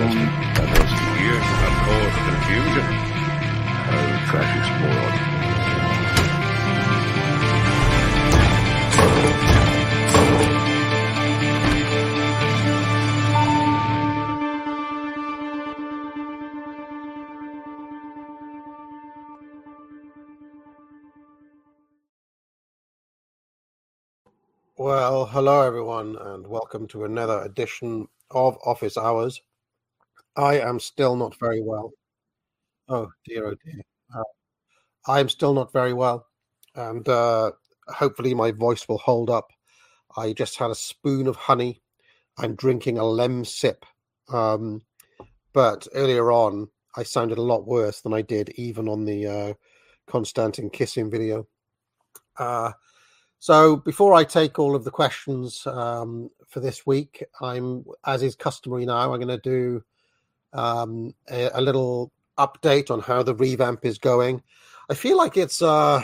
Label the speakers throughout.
Speaker 1: honesty that has for years have caused confusion. I'll try to explore on.
Speaker 2: Well, hello everyone, and welcome to another edition of Office Hours. I am still not very well. Oh dear. I am still not very well, and hopefully my voice will hold up. I just had a spoon of honey. I'm drinking a Lemsip, but earlier on I sounded a lot worse than I did even on the Konstantin kissing video. So before I take all of the questions for this week, as is customary now, I'm going to do a little update on how the revamp is going. I feel like it's, how,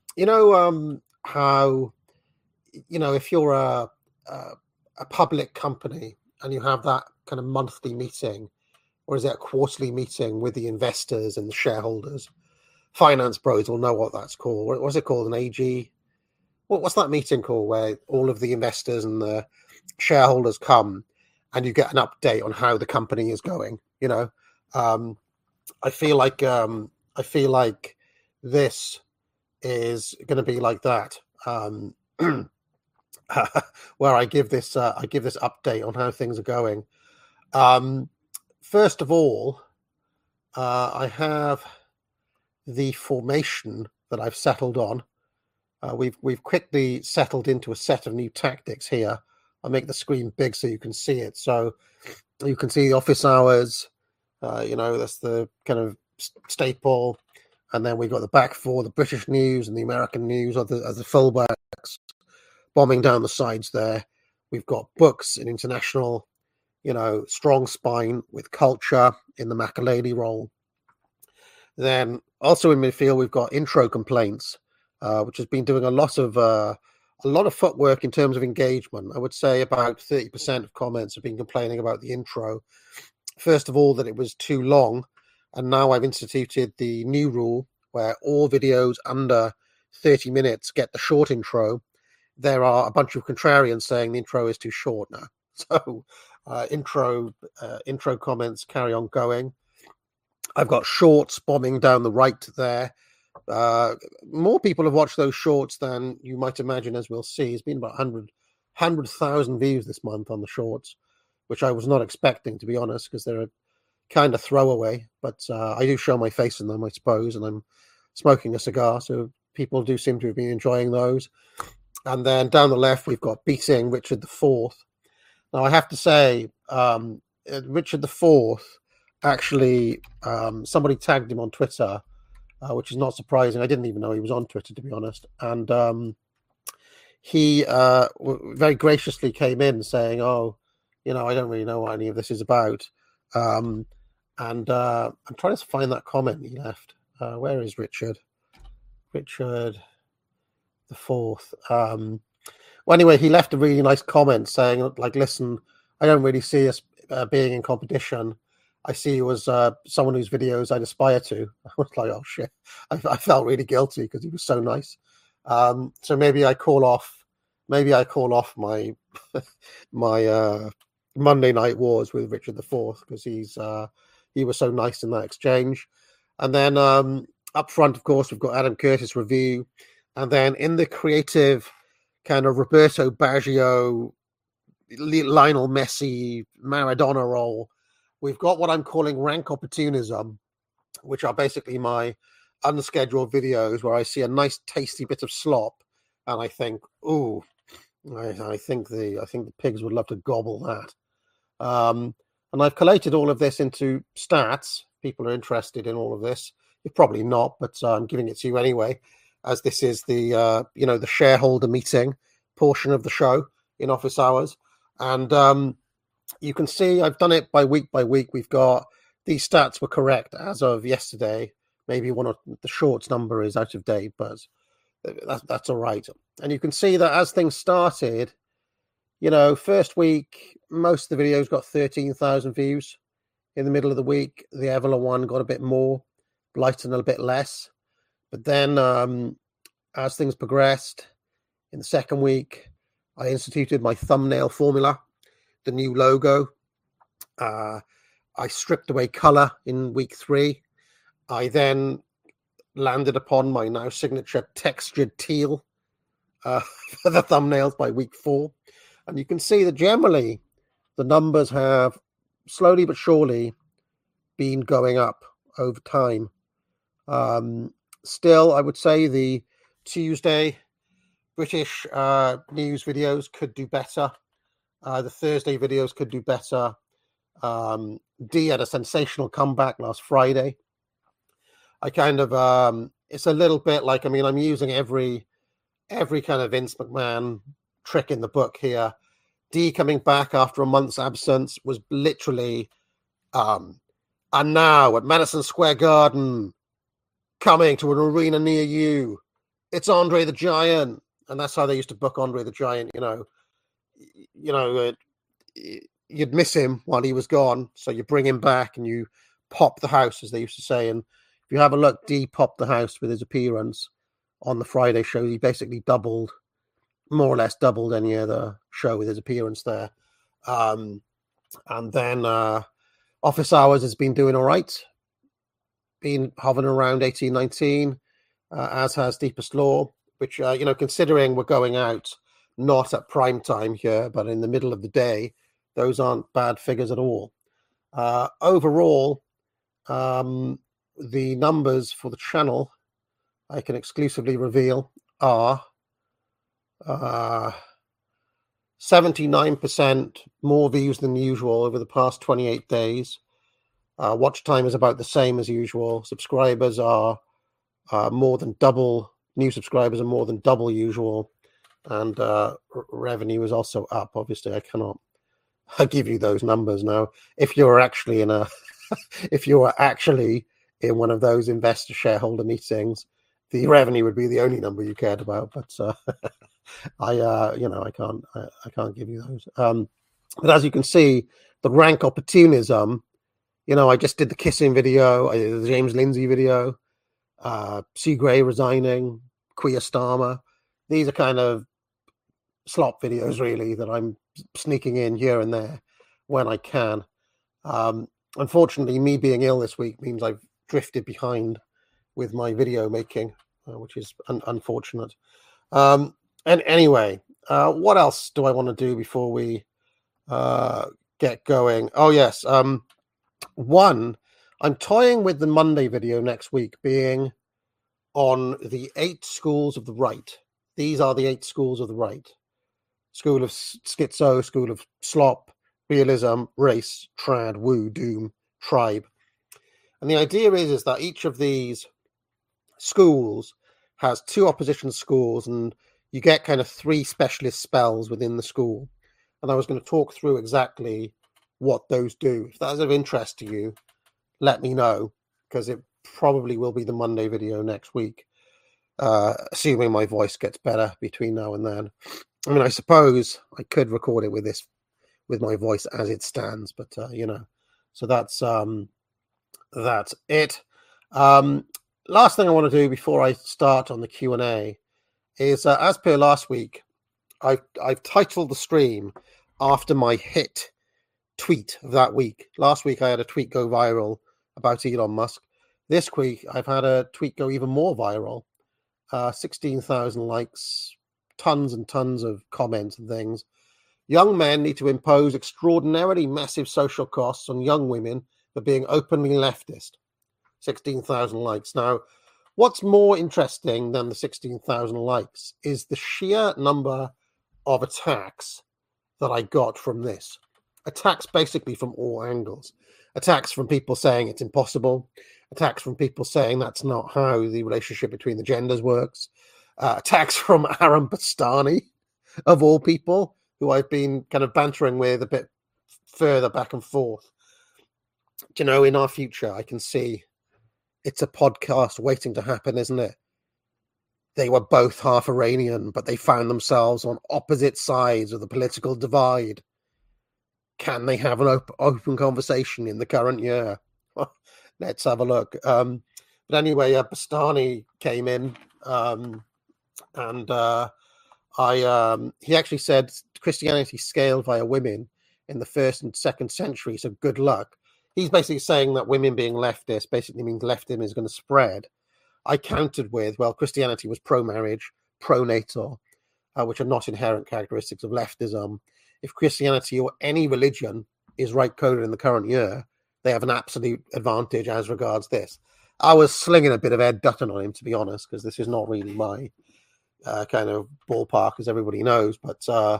Speaker 2: if you're a public company and you have that kind of monthly meeting, or is it a quarterly meeting with the investors and the shareholders? Finance bros will know what that's called. What's it called? An AG? What's that meeting called where all of the investors and the shareholders come and you get an update on how the company is going? I feel like this is going to be like that, where I give this update on how things are going. First of all, I have the formation that I've settled on. We've quickly settled into a set of new tactics here. I'll make the screen big so you can see it. So you can see the office hours. That's the kind of staple, and then we've got the back four, the British news and the American news as the fullbacks, bombing down the sides there. We've got books in international, strong spine with culture in the Makaleli role. Then also in midfield we've got intro complaints. Which has been doing a lot of footwork in terms of engagement. I would say about 30% of comments have been complaining about the intro. First of all, that it was too long, and now I've instituted the new rule where all videos under 30 minutes get the short intro. There are a bunch of contrarians saying the intro is too short now. So intro comments carry on going. I've got shorts bombing down the right there. More people have watched those shorts than you might imagine, as we'll see. It's been about 100,000 views this month on the shorts, which I was not expecting, to be honest, because they're a kind of throwaway. But I do show my face in them, I suppose, and I'm smoking a cigar, so people do seem to have been enjoying those. And then down the left, we've got beating Richard IV. Now, I have to say, Richard IV, actually, somebody tagged him on Twitter, which is not surprising. I didn't even know he was on Twitter, to be honest. And he very graciously came in saying, I don't really know what any of this is about. And I'm trying to find that comment he left. Where is Richard? Richard the Fourth. Well, anyway, he left a really nice comment saying, listen, I don't really see us being in competition. I see you as someone whose videos I'd aspire to. I was like, oh shit! I felt really guilty because he was so nice. So maybe I call off my my Monday Night Wars with Richard IV because he was so nice in that exchange. And then up front, of course, we've got Adam Curtis review, and then in the creative kind of Roberto Baggio, Lionel Messi, Maradona role, we've got what I'm calling rank opportunism, which are basically my unscheduled videos where I see a nice tasty bit of slop and I think, ooh, I think the pigs would love to gobble that. And I've collated all of this into stats. People are interested in all of this. You're probably not, but I'm giving it to you anyway, as this is the the shareholder meeting portion of the show in office hours. And you can see I've done it by week. We've got these stats were correct as of yesterday. Maybe one of the shorts number is out of date, but that's all right. And you can see that as things started, first week, most of the videos got 13,000 views in the middle of the week. The Evola one got a bit more, Blighton a bit less. But then as things progressed in the second week, I instituted my thumbnail formula, the new logo. I stripped away color in week 3. I then landed upon my now signature textured teal for the thumbnails by week 4. And you can see that generally the numbers have slowly but surely been going up over time. Still, I would say the Tuesday British news videos could do better. The Thursday videos could do better. D had a sensational comeback last Friday. I kind of it's a little bit like, I mean, I'm using every kind of Vince McMahon trick in the book here. D coming back after a month's absence was literally and now at Madison Square Garden, coming to an arena near you, it's Andre the Giant. And that's how they used to book Andre the Giant. You'd miss him while he was gone, so you bring him back and you pop the house, as they used to say. And if you have a look, D popped the house with his appearance on the Friday show. He basically more or less doubled any other show with his appearance there. And then Office Hours has been doing all right, been hovering around 18, 19, as has Deepest Law, which, considering we're going out not at prime time here, but in the middle of the day, those aren't bad figures at all. Overall, the numbers for the channel I can exclusively reveal are 79% more views than usual over the past 28 days. Watch time is about the same as usual. Subscribers are more than double. New subscribers are more than double usual. And revenue is also up. Obviously, I cannot give you those numbers now. If you're actually in one of those investor shareholder meetings, the revenue would be the only number you cared about. But I can't give you those. But as you can see, the rank opportunism. I just did the kissing video, I did the James Lindsay video, Seagrey resigning, Queer Starmer. These are kind of slop videos, really, that I'm sneaking in here and there when I can. Unfortunately, me being ill this week means I've drifted behind with my video making, which is unfortunate. And anyway, what else do I want to do before we get going? Oh, yes. One, I'm toying with the Monday video next week being on the 8 schools of the right. These are the 8 schools of the right. School of Schizo, School of Slop, Realism, Race, Trad, Woo, Doom, Tribe. And the idea is that each of these schools has 2 opposition schools, and you get kind of 3 specialist spells within the school. And I was going to talk through exactly what those do. If that's of interest to you, let me know, because it probably will be the Monday video next week, assuming my voice gets better between now and then. I mean, I suppose I could record it with my voice as it stands, but so that's it. Last thing I want to do before I start on the Q&A is, as per last week, I've titled the stream after my hit tweet of that week. Last week I had a tweet go viral about Elon Musk. This week I've had a tweet go even more viral. 16,000 likes, tons and tons of comments and things. Young men need to impose extraordinarily massive social costs on young women for being openly leftist. 16,000 likes. Now, what's more interesting than the 16,000 likes is the sheer number of attacks that I got from this. Attacks basically from all angles. Attacks from people saying it's impossible. Attacks from people saying that's not how the relationship between the genders works. Attacks from Aaron Bastani, of all people, who I've been kind of bantering with a bit further back and forth. In our future, I can see it's a podcast waiting to happen, isn't it? They were both half Iranian, but they found themselves on opposite sides of the political divide. can they have an open conversation in the current year? Let's have a look. But anyway, Bastani came in, and he actually said Christianity scaled via women in the 1st and 2nd century, so good luck. He's basically saying that women being leftist basically means leftism is going to spread. I countered with, well, Christianity was pro-marriage, pro-natal, which are not inherent characteristics of leftism. If Christianity or any religion is right-coded in the current year, they have an absolute advantage as regards this. I was slinging a bit of Ed Dutton on him, to be honest, because this is not really my kind of ballpark, as everybody knows. But,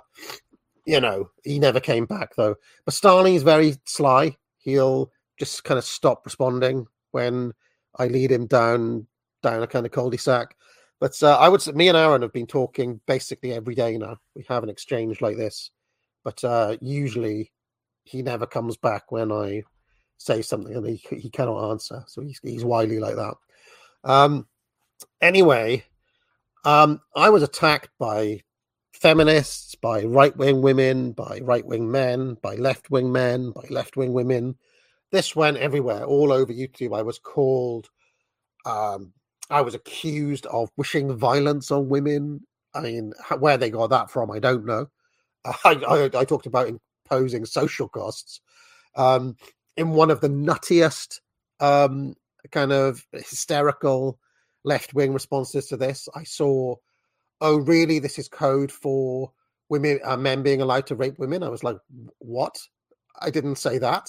Speaker 2: he never came back, though. Bastani is very sly. He'll just kind of stop responding when I lead him down a kind of cul-de-sac. But I would say me and Aaron have been talking basically every day now. We have an exchange like this. But usually he never comes back when I say something and he cannot answer. So he's wily like that. Anyway, I was attacked by feminists, by right-wing women, by right-wing men, by left-wing men, by left-wing women. This went everywhere, all over YouTube. I was called, I was accused of wishing violence on women. I mean, where they got that from, I don't know. I talked about imposing social costs. In one of the nuttiest kind of hysterical left-wing responses to this, I saw, oh, really, this is code for women, men being allowed to rape women? I was like, what? I didn't say that.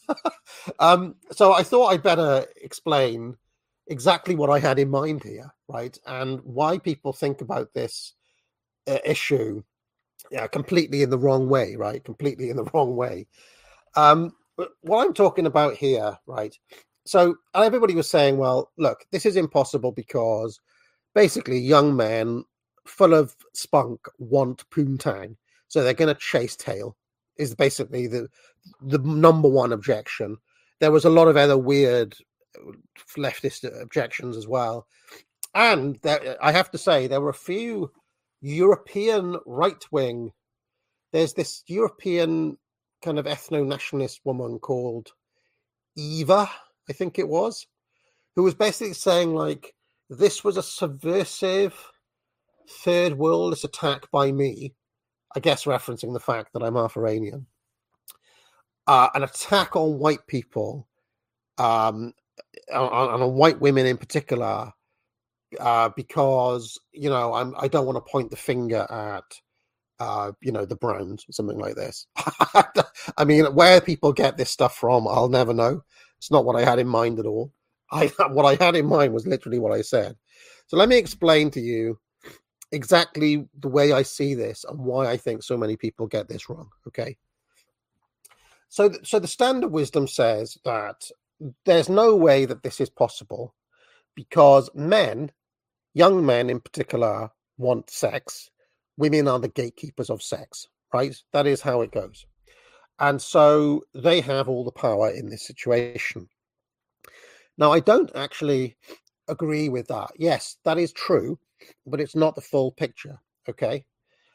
Speaker 2: So I thought I'd better explain exactly what I had in mind here, right? And why people think about this issue completely in the wrong way, right? Completely in the wrong way. What I'm talking about here, right? So everybody was saying, well, look, this is impossible because basically young men full of spunk want poontang. So they're going to chase tail is basically the number one objection. There was a lot of other weird leftist objections as well. And I have to say, there were a few European right-wing. There's this European kind of ethno-nationalist woman called Eva, I think it was, who was basically saying, like, this was a subversive third worldist attack by me, I guess referencing the fact that I'm half Iranian, an attack on white people, on white women in particular, because, I don't want to point the finger at, the Browns or something like this. I mean, where people get this stuff from, I'll never know. It's not what I had in mind at all. What I had in mind was literally what I said. So let me explain to you exactly the way I see this and why I think so many people get this wrong. Okay. So the standard wisdom says that there's no way that this is possible because men, young men in particular, want sex. Women are the gatekeepers of sex, right? That is how it goes. And so they have all the power in this situation. Now, I don't actually agree with that. Yes, that is true, but it's not the full picture, okay?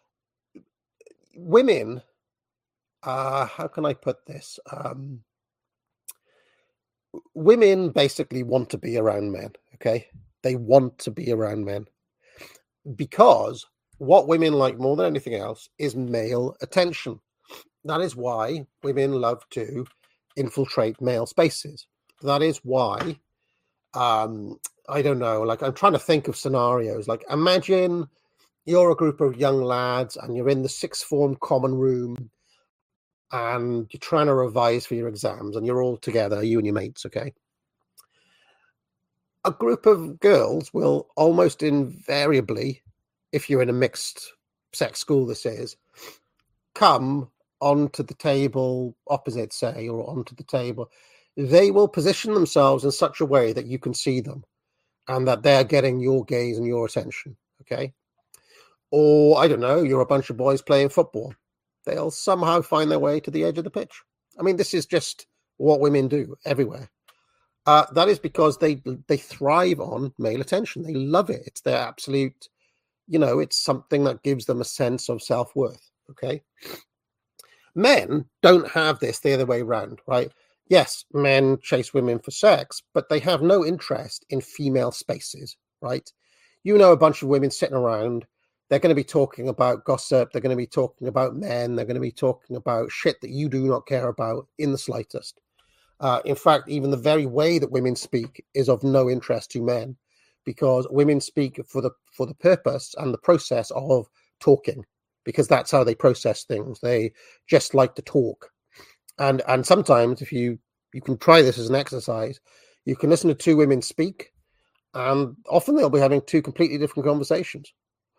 Speaker 2: Women, how can I put this? Women basically want to be around men, okay? They want to be around men because what women like more than anything else is male attention. That is why women love to infiltrate male spaces. That is why, I don't know, like I'm trying to think of scenarios. Like imagine you're a group of young lads and you're in the sixth form common room and you're trying to revise for your exams and you're all together, you and your mates, okay? A group of girls will almost invariably, if you're in a mixed sex school, this is, come onto the table opposite, say, or onto the table. They will position themselves in such a way that you can see them and that they're getting your gaze and your attention, okay? Or, I don't know, you're a bunch of boys playing football. They'll somehow find their way to the edge of the pitch. I mean, this is just what women do everywhere. That is because they thrive on male attention. They love it. It's their absolute, it's something that gives them a sense of self-worth, okay? Men don't have this the other way around, right? Yes, men chase women for sex, but they have no interest in female spaces, right? You know, a bunch of women sitting around, they're going to be talking about gossip, they're going to be talking about men, they're going to be talking about shit that you do not care about in the slightest. In fact, even the very way that women speak is of no interest to men, because women speak for the purpose and the process of talking, because that's how they process things. They just like to talk. And sometimes, if you can try this as an exercise, you can listen to two women speak, and often they'll be having two completely different conversations.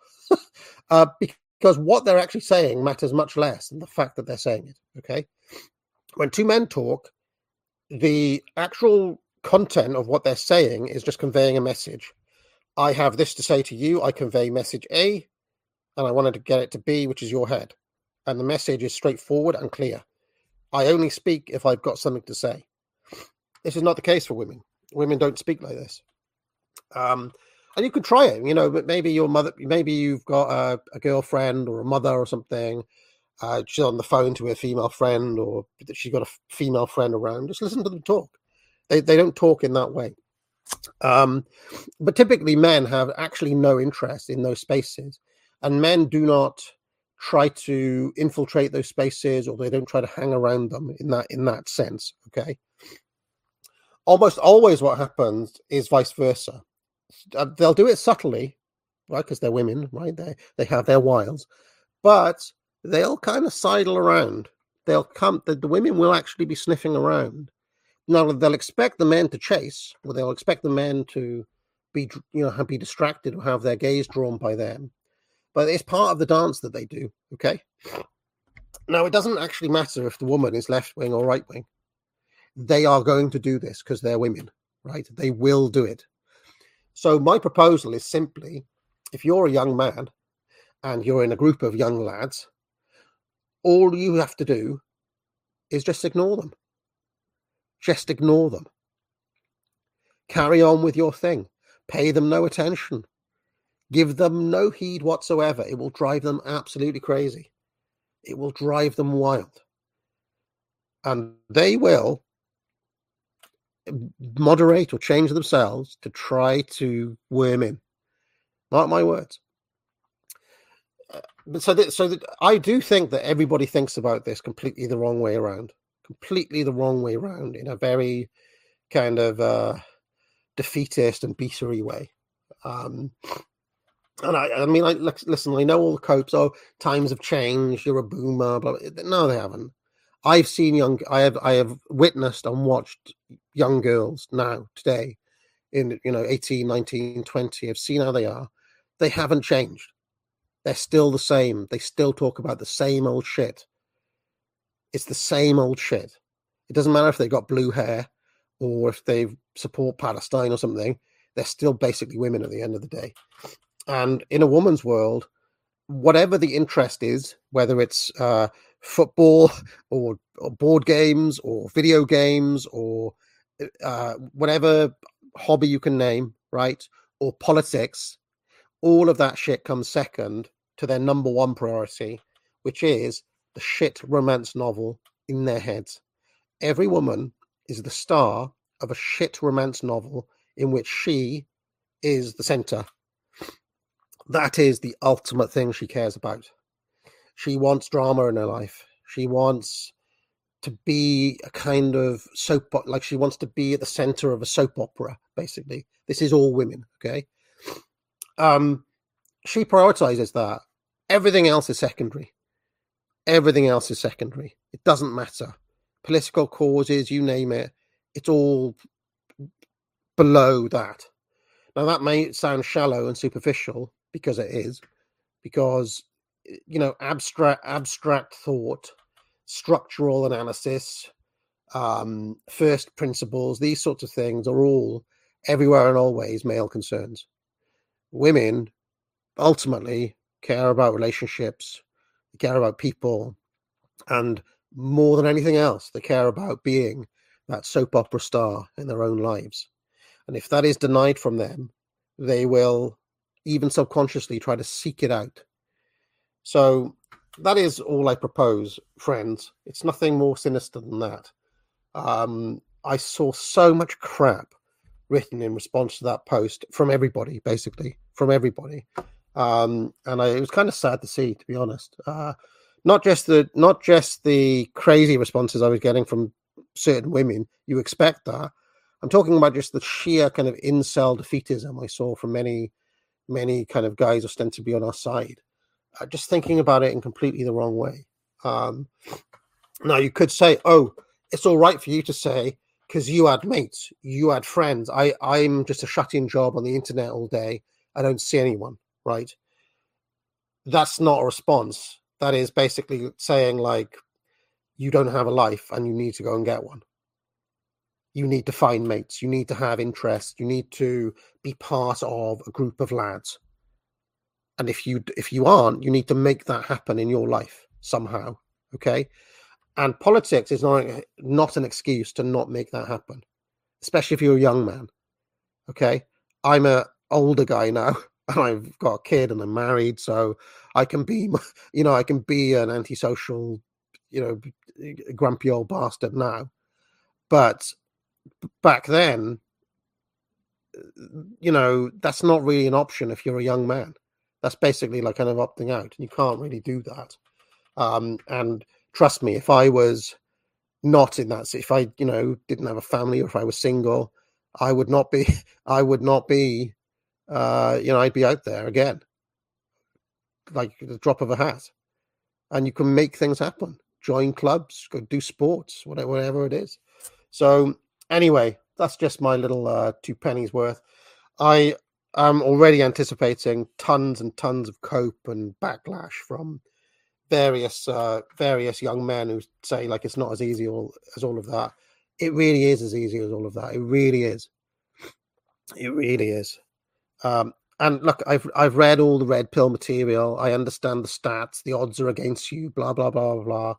Speaker 2: Because what they're actually saying matters much less than the fact that they're saying it. Okay, when two men talk, the actual content of what they're saying is just conveying a message. I have this to say to you. I convey message A, and I wanted to get it to B, which is your head. And the message is straightforward and clear. I only speak if I've got something to say. This is not the case for women. Women don't speak like this. And you could try it, but maybe your mother, maybe you've got a girlfriend or a mother or something. She's on the phone to a female friend, or she's got a female friend around. Just listen to them talk. They don't talk in that way. But typically men have actually no interest in those spaces, and men do not try to infiltrate those spaces, or they don't try to hang around them in that sense. Okay. Almost always what happens is vice versa. They'll do it subtly, right? Because they're women, right? They have their wiles, but they'll kind of sidle around. They'll come. The women will actually be sniffing around. Now they'll expect the men to chase, or they'll expect the men to be distracted or have their gaze drawn by them. But it's part of the dance that they do. Okay. Now it doesn't actually matter if the woman is left wing or right wing. They are going to do this because they're women, right? They will do it. So my proposal is simply, if you're a young man and you're in a group of young lads, all you have to do is just ignore them. Just ignore them. Carry on with your thing. Pay them no attention. Give them no heed whatsoever. It will drive them absolutely crazy. It will drive them wild. And they will moderate or change themselves to try to worm in. Mark my words. So I do think that everybody thinks about this completely the wrong way around. Completely the wrong way around, in a very kind of defeatist and beatery way. And I mean, listen, I know all the copes. Oh, times have changed. You're a boomer. Blah, blah. No, they haven't. I've seen I have witnessed and watched young girls now today in 18, 19, 20. I've seen how they are. They haven't changed. They're still the same. They still talk about the same old shit. It's the same old shit. It doesn't matter if they've got blue hair or if they support Palestine or something. They're still basically women at the end of the day. And in a woman's world, whatever the interest is, whether it's football or board games or video games or whatever hobby you can name, right? Or politics, all of that shit comes second to their number one priority, which is the shit romance novel in their heads. Every woman is the star of a shit romance novel in which she is the center. That is the ultimate thing she cares about. She wants drama in her life. She wants to be a kind of soap, like she wants to be at the center of a soap opera, basically. This is all women, okay? She prioritizes that. Everything else is secondary. Everything else is secondary. It doesn't matter. Political causes, you name it, it's all below that. Now, that may sound shallow and superficial, because it is, because, abstract thought, structural analysis, first principles, these sorts of things are all everywhere and always male concerns. Women ultimately care about relationships, they care about people, and more than anything else, they care about being that soap opera star in their own lives. And if that is denied from them, they will even subconsciously try to seek it out. So that is all I propose, friends. It's nothing more sinister than that. I saw so much crap written in response to that post from everybody, basically, from everybody. And it was kind of sad to see, to be honest. Not just the crazy responses I was getting from certain women. You expect that. I'm talking about just the sheer kind of incel defeatism I saw from many kind of guys ostensibly on our side. Just thinking about it in completely the wrong way. Now, you could say, oh, it's all right for you to say, because you had mates, you had friends. I'm just a shut-in job on the internet all day. I don't see anyone, right? That's not a response. That is basically saying, like, you don't have a life and you need to go and get one. You need to find mates. You need to have interests. You need to be part of a group of lads. And if you aren't, you need to make that happen in your life somehow, okay? And politics is not an excuse to not make that happen, especially if you're a young man, okay? I'm an older guy now, and I've got a kid, and I'm married, so I can be, I can be an antisocial, grumpy old bastard now. But back then, that's not really an option if you're a young man. That's basically like kind of opting out, and you can't really do that. And trust me, if I was not in that, if I, didn't have a family, or if I was single, I would not be, I'd be out there again, like the drop of a hat. And you can make things happen. Join clubs, go do sports, whatever it is. So anyway, that's just my little 2 pennies worth. I am already anticipating tons and tons of cope and backlash from various young men who say, like, it's not as easy as all of that. It really is as easy as all of that. It really is. It really is. And look, I've read all the red pill material. I understand the stats. The odds are against you. Blah blah blah blah.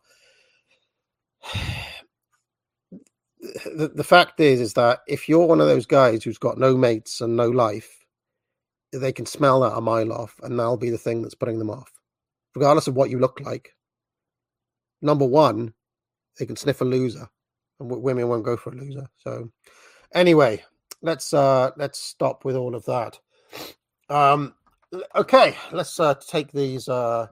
Speaker 2: The fact is that if you're one of those guys who's got no mates and no life, they can smell that a mile off, and that'll be the thing that's putting them off, regardless of what you look like. Number one, they can sniff a loser, and women won't go for a loser. So anyway, let's stop with all of that. Okay, let's take these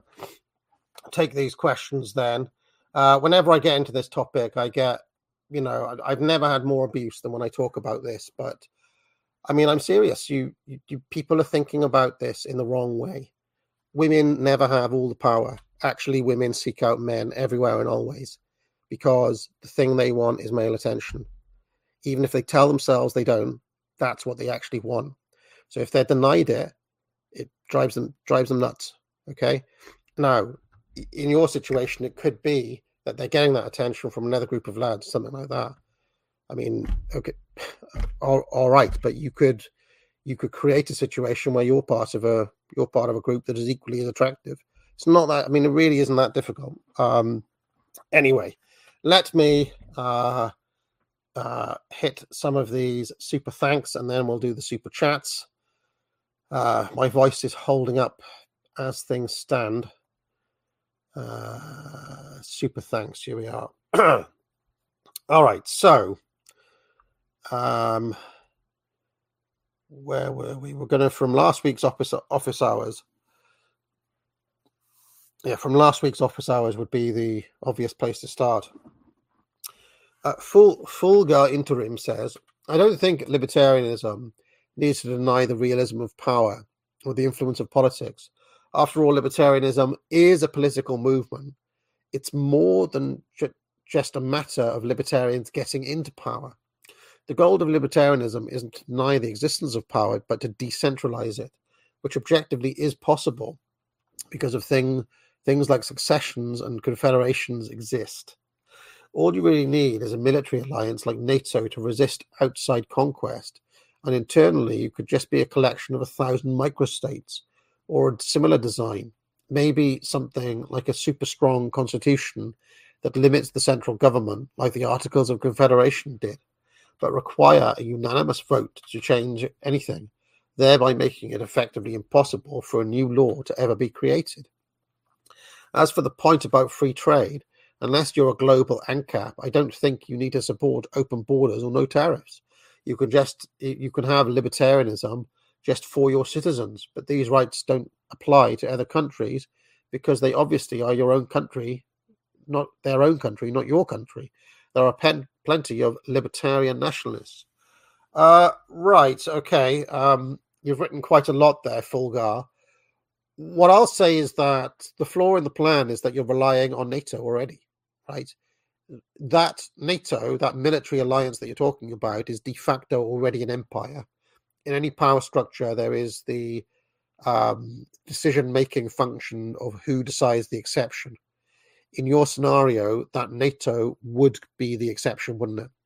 Speaker 2: questions then. Whenever I get into this topic, I get, I've never had more abuse than when I talk about this, but I mean, I'm serious. You people are thinking about this in the wrong way. Women never have all the power. Actually, women seek out men everywhere and always, because the thing they want is male attention. Even if they tell themselves they don't, that's what they actually want. So if they're denied it, it drives them nuts. Okay. Now, in your situation, it could be that they're getting that attention from another group of lads, something like that. I mean, okay, all right, but you could create a situation where you're part of a group that is equally as attractive. It's not that. I mean, it really isn't that difficult. Anyway, let me hit some of these super thanks, and then we'll do the super chats. My voice is holding up as things stand. Super thanks. Here we are. All right. So, where were we? We're going to from last week's office hours. Yeah, from last week's office hours would be the obvious place to start. Fulgar Interim says, I don't think libertarianism needs to deny the realism of power or the influence of politics. After all, libertarianism is a political movement. It's more than just a matter of libertarians getting into power. The goal of libertarianism isn't to deny the existence of power, but to decentralize it, which objectively is possible because of things like successions and confederations exist. All you really need is a military alliance like NATO to resist outside conquest, and internally you could just be a collection of 1,000 microstates or a similar design, maybe something like a super strong constitution that limits the central government like the Articles of Confederation did, but require a unanimous vote to change anything, thereby making it effectively impossible for a new law to ever be created. As for the point about free trade, unless you're a global ANCAP, I don't think you need to support open borders or no tariffs. You can have libertarianism just for your citizens, but these rights don't apply to other countries because they obviously are your own country, not their own country, not your country. There are plenty of libertarian nationalists. Right, okay. You've written quite a lot there, Fulgar. What I'll say is that the flaw in the plan is that you're relying on NATO already, right? That NATO, that military alliance that you're talking about, is de facto already an empire. In any power structure, there is the decision-making function of who decides the exception. In your scenario, that NATO would be the exception, wouldn't it?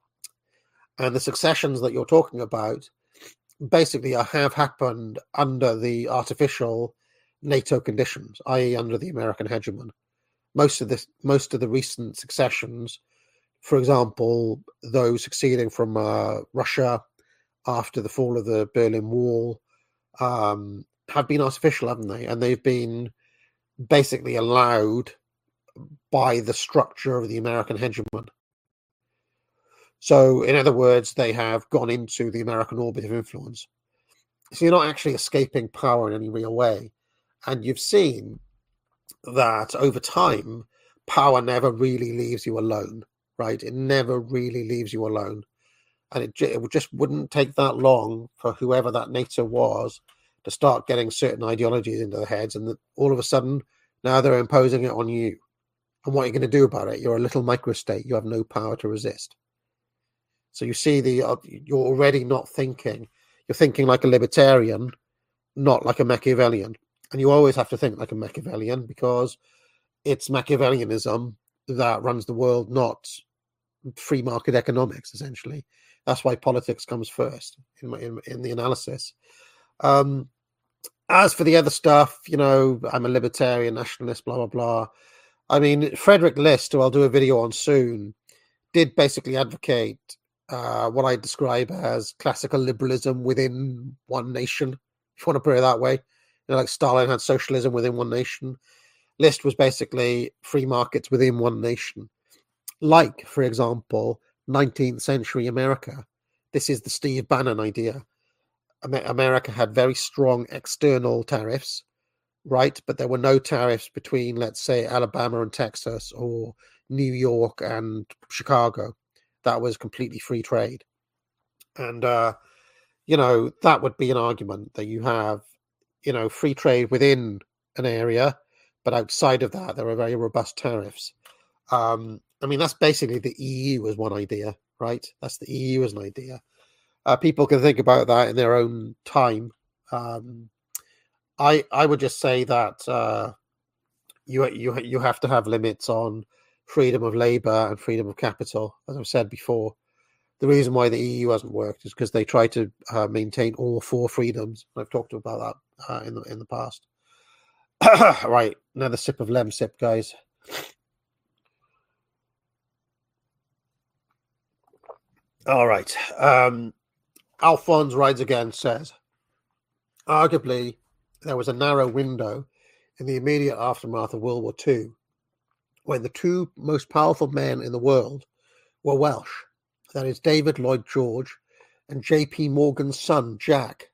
Speaker 2: And the successions that you're talking about basically have happened under the artificial NATO conditions, i.e. under the American hegemon. Most of the recent successions, for example, those succeeding from Russia after the fall of the Berlin Wall, have been artificial, haven't they? And they've been basically allowed by the structure of the American hegemon. So, in other words, they have gone into the American orbit of influence. So you're not actually escaping power in any real way. And you've seen that over time, power never really leaves you alone, right? It never really leaves you alone. And it just wouldn't take that long for whoever that NATO was to start getting certain ideologies into their heads. And all of a sudden, now they're imposing it on you. And what are you going to do about it? You're a little microstate. You have no power to resist. So you see, you're already not thinking. You're thinking like a libertarian, not like a Machiavellian. And you always have to think like a Machiavellian because it's Machiavellianism that runs the world, not free market economics, essentially. That's why politics comes first in the analysis. As for the other stuff, I'm a libertarian, nationalist, blah, blah, blah. I mean, Frederick List, who I'll do a video on soon, did basically advocate what I describe as classical liberalism within one nation, if you want to put it that way. Like Stalin had socialism within one nation. List was basically free markets within one nation. Like, for example, 19th century America. This is the Steve Bannon idea. America had very strong external tariffs, right? But there were no tariffs between, let's say, Alabama and Texas or New York and Chicago. That was completely free trade. And, that would be an argument that you have, free trade within an area, but outside of that, there are very robust tariffs. That's basically the EU as one idea, right? That's the EU as an idea. People can think about that in their own time. I would just say that you have to have limits on freedom of labor and freedom of capital. As I've said before, the reason why the EU hasn't worked is because they try to maintain all four freedoms. I've talked about that in the past. Right, another sip of Lemsip, guys. All right. Alphonse Rides Again says, arguably, there was a narrow window in the immediate aftermath of World War II when the two most powerful men in the world were Welsh. That is David Lloyd George and J.P. Morgan's son, Jack.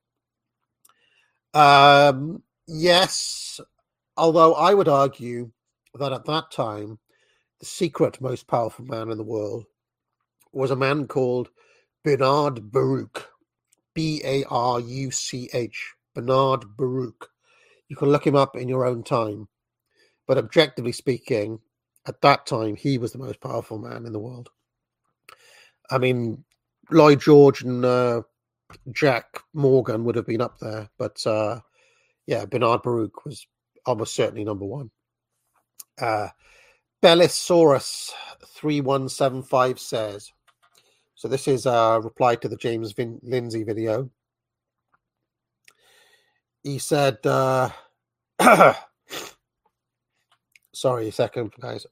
Speaker 2: Yes, although I would argue that at that time, the secret most powerful man in the world was a man called Bernard Baruch, B-A-R-U-C-H, Bernard Baruch. You can look him up in your own time. But objectively speaking, at that time, he was the most powerful man in the world. I mean, Lloyd George and Jack Morgan would have been up there. But, Bernard Baruch was almost certainly number one. Bellisaurus 3175 says, so this is a reply to the James Lindsay video. He said, sorry a second, guys.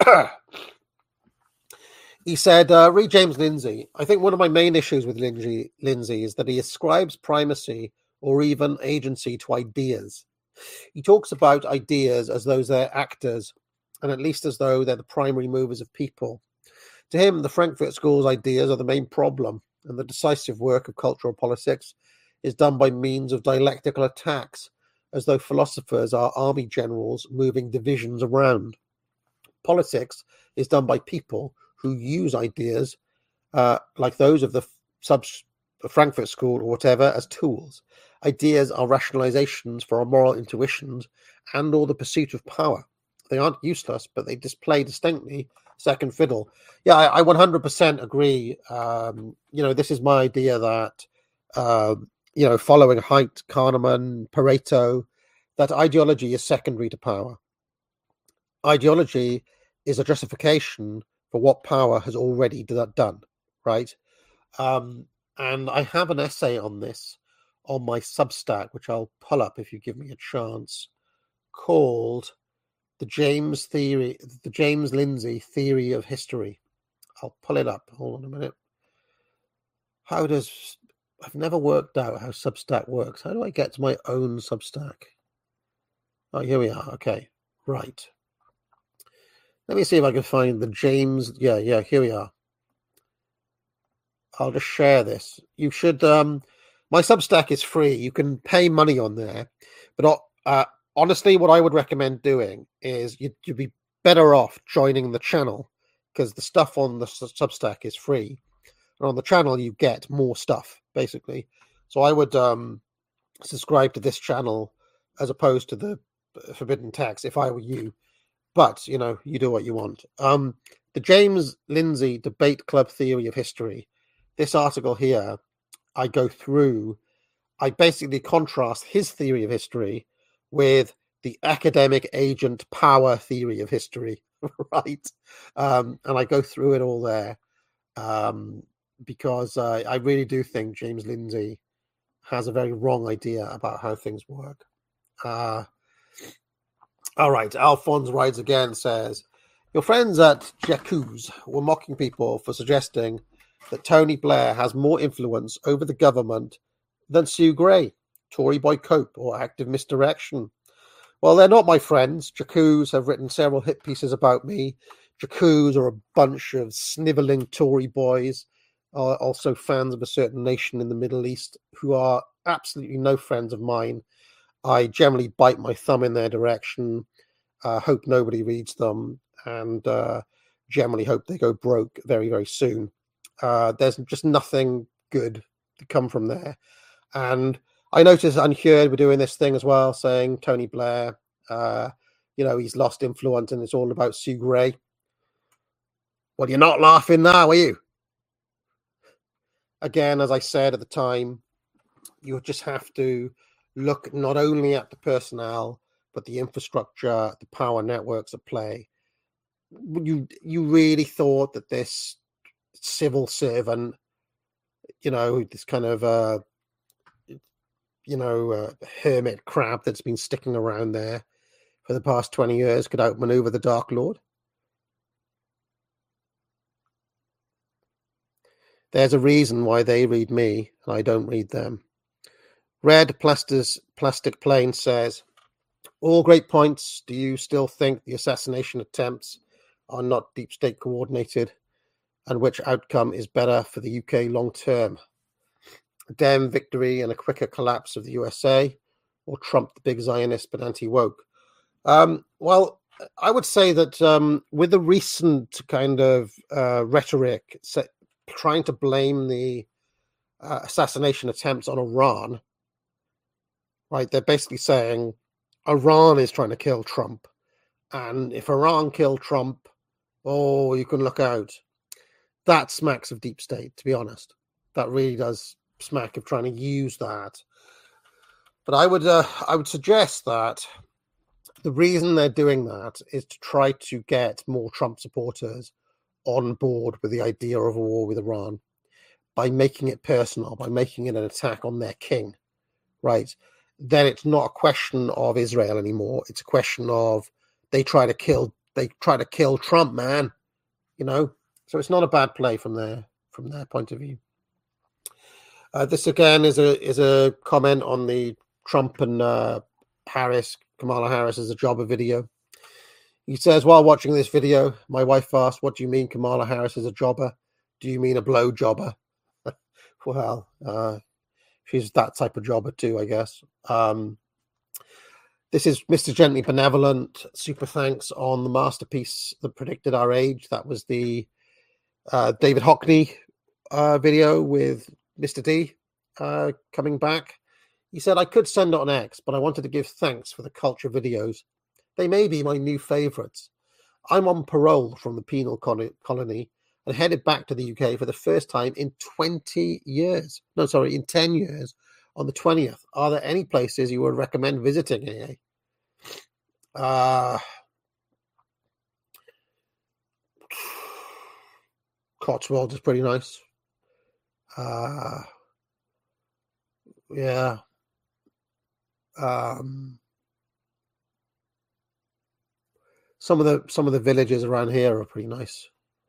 Speaker 2: He said, read James Lindsay. I think one of my main issues with Lindsay is that he ascribes primacy or even agency to ideas. He talks about ideas as though they're actors, and at least as though they're the primary movers of people. To him, the Frankfurt School's ideas are the main problem, and the decisive work of cultural politics is done by means of dialectical attacks, as though philosophers are army generals moving divisions around. Politics is done by people who use ideas like those of the Frankfurt School or whatever as tools. Ideas are rationalizations for our moral intuitions and or the pursuit of power. They aren't useless, but they display distinctly second fiddle. Yeah, I 100% agree. This is my idea that, following Haidt, Kahneman, Pareto, that ideology is secondary to power. Ideology is a justification for what power has already done, right? And I have an essay on this on my Substack, which I'll pull up if you give me a chance, called the James Lindsay Theory of History. I'll pull it up. Hold on a minute. I've never worked out how Substack works. How do I get to my own Substack? Oh, here we are. Okay, right. Let me see if I can find the James. Yeah, here we are. I'll just share this. You should. My Substack is free. You can pay money on there, but honestly, what I would recommend doing is you'd be better off joining the channel, because the stuff on the Substack is free, and on the channel you get more stuff basically. So I would subscribe to this channel as opposed to the Forbidden Text if I were you. But you do what you want. The James Lindsay Debate Club Theory of History. This article here, I go through. I basically contrast his theory of history with the academic agent power theory of history, right? And I go through it all there because I really do think James Lindsay has a very wrong idea about how things work. All right, Alphonse Rides Again says, your friends at J'accuse were mocking people for suggesting that Tony Blair has more influence over the government than Sue Gray, Tory boycott, or active misdirection. Well, they're not my friends. J'accuse have written several hit pieces about me. J'accuse are a bunch of snivelling Tory boys, also fans of a certain nation in the Middle East, who are absolutely no friends of mine. I generally bite my thumb in their direction, hope nobody reads them, and generally hope they go broke very, very soon. There's just nothing good to come from there. And I noticed Unheard were doing this thing as well, saying Tony Blair, he's lost influence and it's all about Sue Gray. Well, you're not laughing now, are you? Again, as I said at the time, you just have to look not only at the personnel, but the infrastructure, the power networks at play. You really thought that this civil servant, this kind of, hermit crab that's been sticking around there for the past 20 years could outmaneuver the Dark Lord? There's a reason why they read me and I don't read them. Red Plastic Plane says, all great points. Do you still think the assassination attempts are not deep state coordinated, and which outcome is better for the UK long term? Dem victory and a quicker collapse of the USA, or Trump the big Zionist but anti-woke? Well, I would say that with the recent kind of rhetoric trying to blame the assassination attempts on Iran, right? They're basically saying Iran is trying to kill Trump. And if Iran killed Trump, oh, you can look out. That smacks of deep state, to be honest. That really does smack of trying to use that. But I would suggest that the reason they're doing that is to try to get more Trump supporters on board with the idea of a war with Iran by making it personal, by making it an attack on their king, right? Then it's not a question of Israel anymore. It's a question of they try to kill Trump, man. So it's not a bad play from their point of view. This again is a comment on the Trump and Kamala Harris as a jobber video. He says, while watching this video, my wife asked, what do you mean Kamala Harris is a jobber? Do you mean a blow jobber? Well, she's that type of jobber too, I guess. This is Mr. Gently Benevolent. Super thanks on the masterpiece that predicted our age. That was the David Hockney video with Mr. D coming back. He said, I could send it on X, but I wanted to give thanks for the culture videos. They may be my new favourites. I'm on parole from the penal colony and headed back to the UK for the first time in 10 years on the 20th. Are there any places you would recommend visiting, AA? Cotswold is pretty nice. Yeah. Some of the villages around here are pretty nice.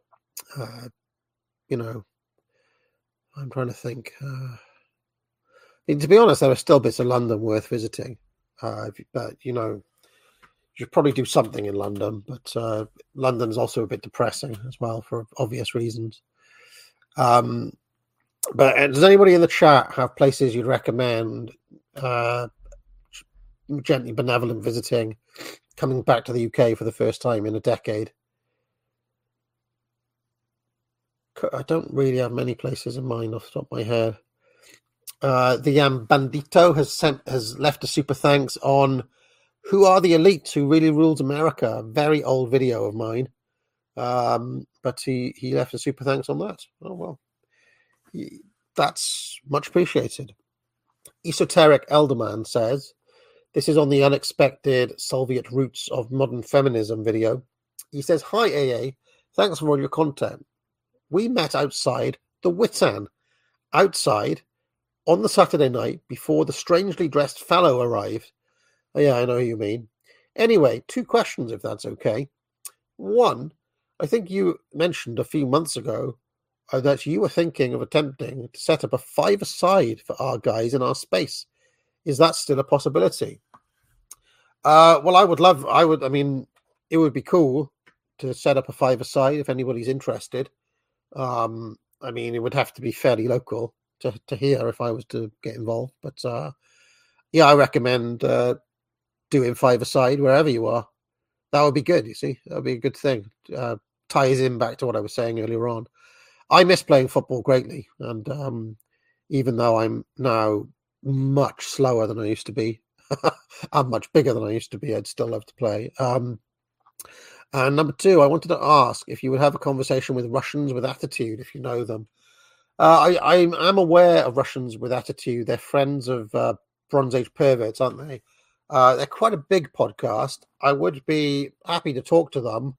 Speaker 2: I'm trying to think. To be honest, there are still bits of London worth visiting. But you should probably do something in London. But London's also a bit depressing as well for obvious reasons. But does anybody in the chat have places you'd recommend? Gently Benevolent visiting, coming back to the UK for the first time in a decade. I don't really have many places in mind off the top of my head. The Bandito has left a super thanks on Who Are the Elites Who Really Rules America? A very old video of mine. But he left a super thanks on that. Oh, well. That's much appreciated. Esoteric Elderman says, this is on the unexpected Soviet roots of modern feminism video. He says, hi, AA. Thanks for all your content. We met outside the Witan. Outside on the Saturday night before the strangely dressed fellow arrived. Oh, yeah, I know who you mean. Anyway, 2 questions, if that's okay. One, I think you mentioned a few months ago that you were thinking of attempting to set up a 5-a-side for our guys in our space. Is that still a possibility? Well, it would be cool to set up a 5-a-side if anybody's interested. It would have to be fairly local to hear if I was to get involved. But I recommend doing 5-a-side wherever you are. That would be good, you see. That would be a good thing. Ties in back to what I was saying earlier on. I miss playing football greatly. And even though I'm now much slower than I used to be, I'm much bigger than I used to be, I'd still love to play. And number 2, I wanted to ask if you would have a conversation with Russians with attitude, if you know them. I'm aware of Russians with attitude. They're friends of Bronze Age perverts, aren't they? They're quite a big podcast. I would be happy to talk to them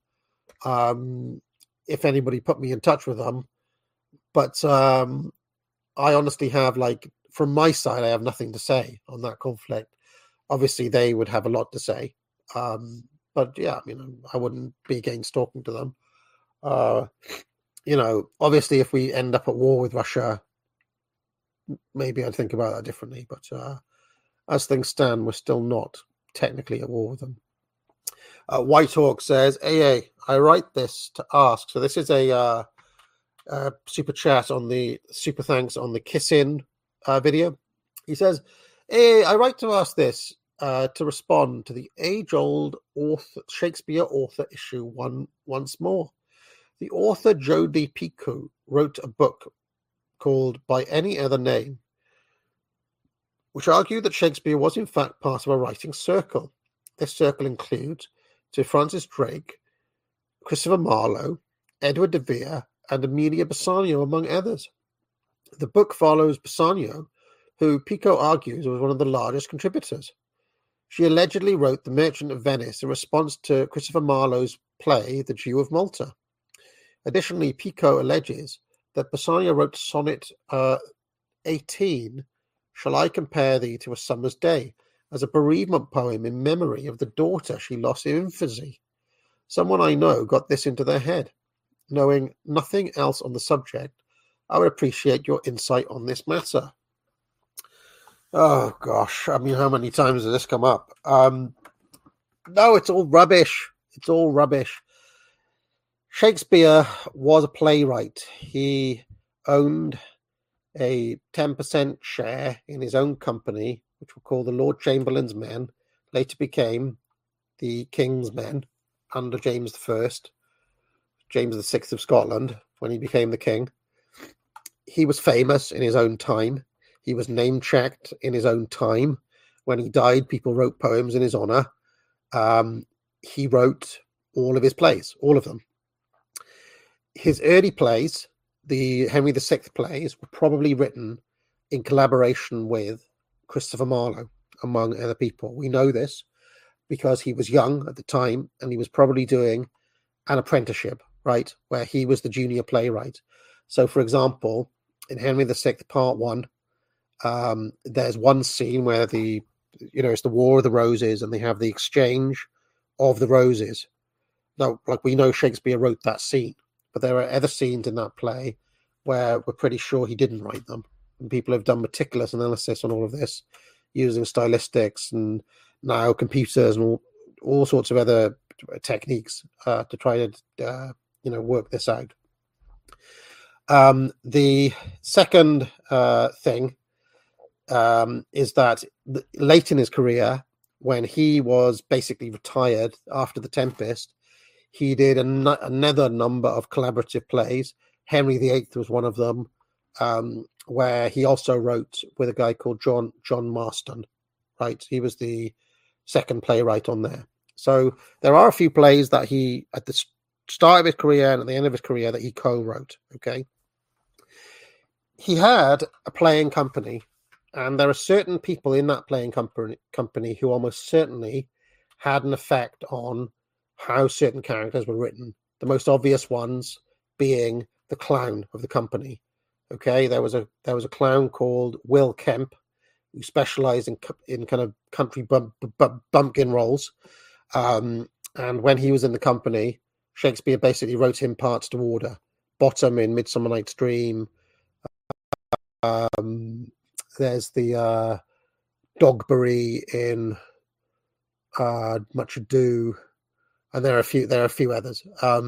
Speaker 2: if anybody put me in touch with them. But I honestly have, from my side, I have nothing to say on that conflict. Obviously, they would have a lot to say. But yeah, I wouldn't be against talking to them. Obviously, if we end up at war with Russia, maybe I'd think about that differently. But as things stand, we're still not technically at war with them. Whitehawk says, AA, I write this to ask. So this is a super chat on the super thanks on the Kiss-In video. He says, AA, I write to ask this to respond to the age-old Shakespeare author issue once more. The author Jodi Picoult wrote a book called By Any Other Name, which argued that Shakespeare was in fact part of a writing circle. This circle includes Sir Francis Drake, Christopher Marlowe, Edward de Vere, and Amelia Bassanio, among others. The book follows Bassanio, who Picoult argues was one of the largest contributors. She allegedly wrote The Merchant of Venice in response to Christopher Marlowe's play The Jew of Malta. Additionally, Picoult alleges that Bassanio wrote sonnet 18, Shall I Compare Thee to a Summer's Day, as a bereavement poem in memory of the daughter she lost in infancy. Someone I know got this into their head. Knowing nothing else on the subject, I would appreciate your insight on this matter. Oh gosh, I mean, how many times has this come up? No, it's all rubbish. It's all rubbish. Shakespeare was a playwright. He owned a 10% share in his own company, which were called the Lord Chamberlain's Men, later became the King's Men under James I, James VI of Scotland, when he became the king. He was famous in his own time. He was name-checked in his own time. When he died, people wrote poems in his honor. He wrote all of his plays, all of them. His early plays, the Henry VI plays, were probably written in collaboration with Christopher Marlowe, among other people. We know this because he was young at the time and he was probably doing an apprenticeship, right, where he was the junior playwright. So, for example, in Henry VI Part 1, there's one scene where it's the War of the Roses and they have the exchange of the roses. Now, like, we know Shakespeare wrote that scene, but there are other scenes in that play where we're pretty sure he didn't write them. And people have done meticulous analysis on all of this using stylistics and now computers and all sorts of other techniques to try to work this out. The second thing is that late in his career, when he was basically retired after The Tempest, he did another number of collaborative plays. Henry VIII was one of them, where he also wrote with a guy called John Marston, right? He was the second playwright on there. So there are a few plays that he, at the start of his career and at the end of his career, that he co-wrote, okay? He had a playing company, and there are certain people in that playing company who almost certainly had an effect on how certain characters were written. The most obvious ones being the clown of the company. Okay, there was a clown called Will Kemp who specialized in kind of country bumpkin roles. And when he was in the company, Shakespeare basically wrote him parts to order. Bottom in Midsummer Night's Dream. There's the Dogberry in Much Ado, and there are a few others.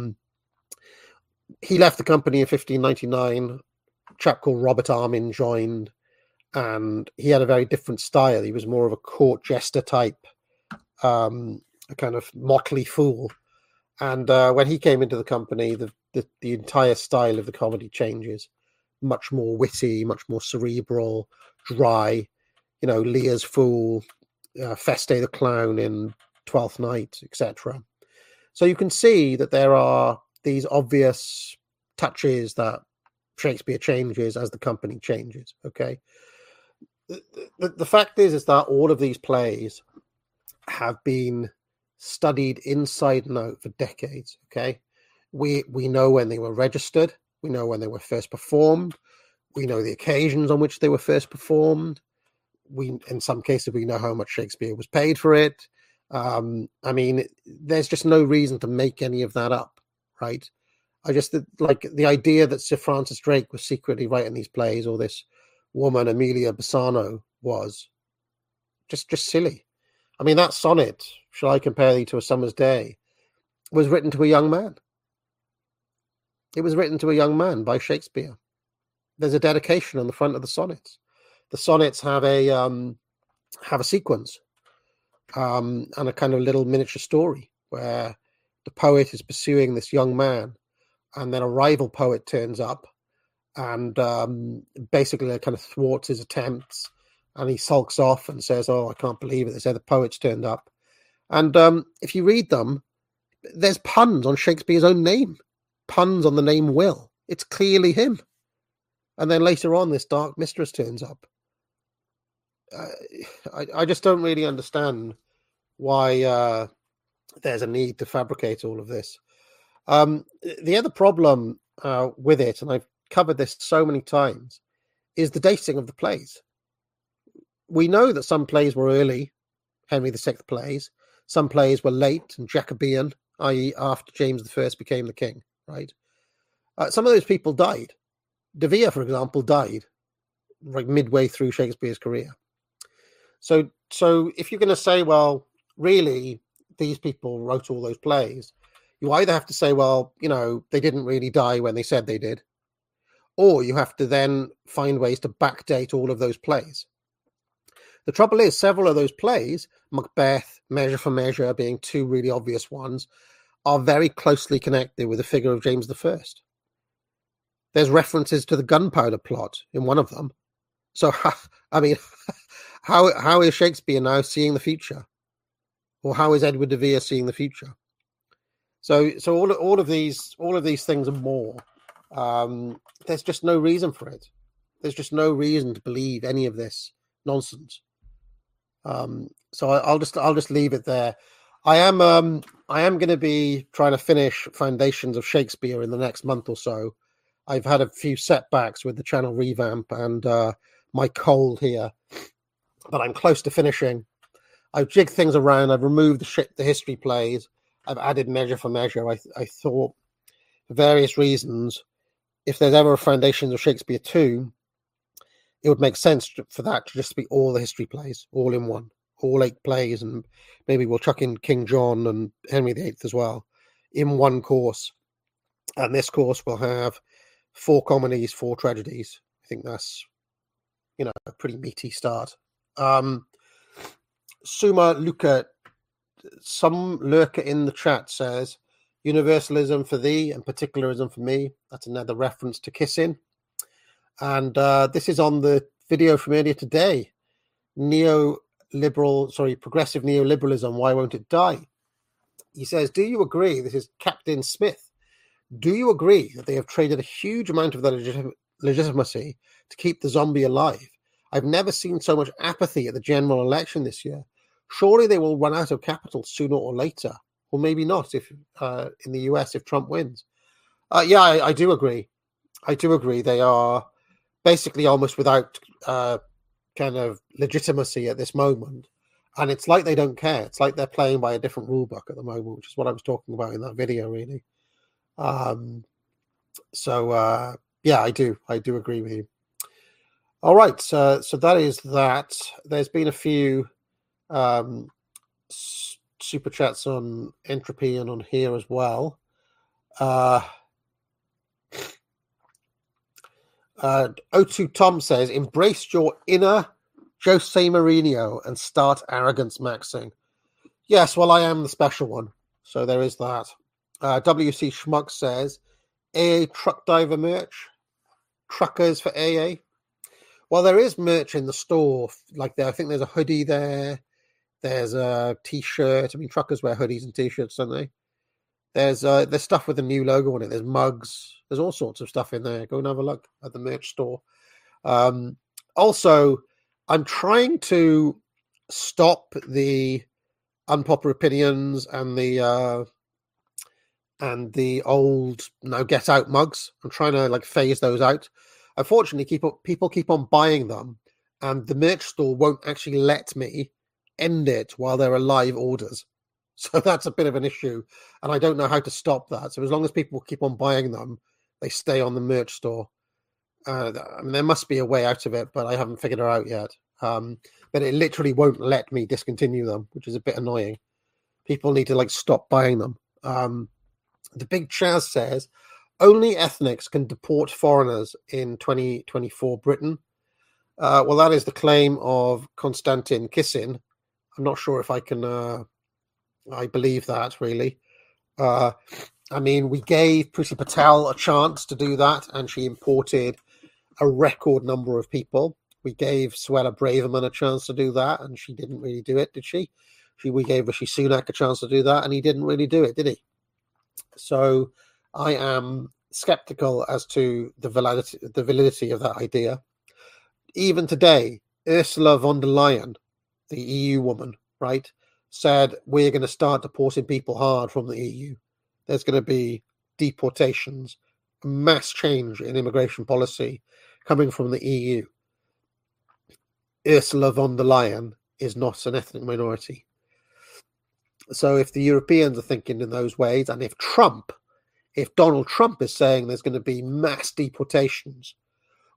Speaker 2: He left the company in 1599. A chap called Robert Armin joined, and he had a very different style. He was more of a court jester type, a kind of motley fool. And when he came into the company, the entire style of the comedy changes. Much more witty, much more cerebral, dry. Lear's Fool, Feste the Clown in Twelfth Night, etc. So you can see that there are these obvious touches that Shakespeare changes as the company changes. Okay, the fact is that all of these plays have been studied inside and out for decades. Okay, we know when they were registered. We know when they were first performed. We know the occasions on which they were first performed. In some cases, we know how much Shakespeare was paid for it. I mean, there's just no reason to make any of that up, right? I just like the idea that Sir Francis Drake was secretly writing these plays, or this woman Amelia Bassano was just silly. I mean, that sonnet, "Shall I compare thee to a summer's day," was written to a young man. It was written to a young man by Shakespeare. There's a dedication on the front of the sonnets. The sonnets have a sequence and a kind of little miniature story where the poet is pursuing this young man, and then a rival poet turns up and basically kind of thwarts his attempts, and he sulks off and says, "Oh, I can't believe it. This other poet's turned up." And if you read them, there's puns on Shakespeare's own name. Puns on the name Will. It's clearly him. And then later on, this dark mistress turns up. I just don't really understand why there's a need to fabricate all of this. The other problem with it, and I've covered this so many times, is the dating of the plays. We know that some plays were early, Henry VI plays. Some plays were late and Jacobean, i.e. after James I became the king. Right, some of those people died. De Vere, for example, died like midway through Shakespeare's career. So if you're going to say, well, really, these people wrote all those plays, you either have to say, well, they didn't really die when they said they did, or you have to then find ways to backdate all of those plays. The trouble is, several of those plays, Macbeth, Measure for Measure being two really obvious ones, are very closely connected with the figure of James I. There's references to the gunpowder plot in one of them. So, I mean, how is Shakespeare now seeing the future? Or how is Edward de Vere seeing the future? So all of these things and more, there's just no reason for it. There's just no reason to believe any of this nonsense. So I'll just leave it there. I am going to be trying to finish Foundations of Shakespeare in the next month or so. I've had a few setbacks with the channel revamp and my cold here, but I'm close to finishing. I've jigged things around. I've removed the history plays. I've added Measure for Measure. I thought, for various reasons, if there's ever a Foundations of Shakespeare 2, it would make sense for that to just be all the history plays, all in one, all 8 plays, and maybe we'll chuck in King John and Henry VIII as well in one course. And this course will have 4 comedies, 4 tragedies. I think that's, a pretty meaty start. Suma Luca, some lurker in the chat says, universalism for thee and particularism for me. That's another reference to kissing. And this is on the video from earlier today. Progressive neoliberalism, why won't it die? He says, do you agree, this is Captain Smith, do you agree that they have traded a huge amount of their legitimacy to keep the zombie alive? I've never seen so much apathy at the general election this year. Surely they will run out of capital sooner or later, or maybe not if in the US if Trump wins. I do agree. I do agree. They are basically almost without kind of legitimacy at this moment. And it's like they don't care. It's like they're playing by a different rule book at the moment, which is what I was talking about in that video, really. I do agree with you. All right, so that is that. There's been a few super chats on Entropy and on here as well. O2 Tom says, embrace your inner Jose Mourinho and start arrogance maxing. Yes, well, I am the special one, so there is that. WC Schmuck says, AA truck diver merch, truckers for AA. Well, there is merch in the store. Like I think there's a hoodie there. There's a T-shirt. I mean, truckers wear hoodies and T-shirts, don't they? There's stuff with a new logo on it. There's mugs. There's all sorts of stuff in there. Go and have a look at the merch store. Also, I'm trying to stop the unpopular opinions and the old Get Out mugs. I'm trying to phase those out. Unfortunately, people keep on buying them, and the merch store won't actually let me end it while there are live orders. So that's a bit of an issue, and I don't know how to stop that. So as long as people keep on buying them, they stay on the merch store. I mean, there must be a way out of it, but I haven't figured it out yet. But it literally won't let me discontinue them, which is a bit annoying. People need to stop buying them. The Big Chaz says, only ethnics can deport foreigners in 2024 Britain. Well, that is the claim of Konstantin Kisin. I'm not sure if I can... I believe that, really. I mean, we gave Priti Patel a chance to do that, and she imported a record number of people. We gave Suella Braverman a chance to do that, and she didn't really do it, did she? We gave Rishi Sunak a chance to do that, and he didn't really do it, did he? So I am skeptical as to the validity of that idea. Even today, Ursula von der Leyen, the EU woman, right, said we're going to start deporting people hard from the EU. There's going to be deportations, mass change in immigration policy coming from the EU. Ursula von der Leyen is not an ethnic minority. So if the Europeans are thinking in those ways, and if Donald Trump is saying there's going to be mass deportations,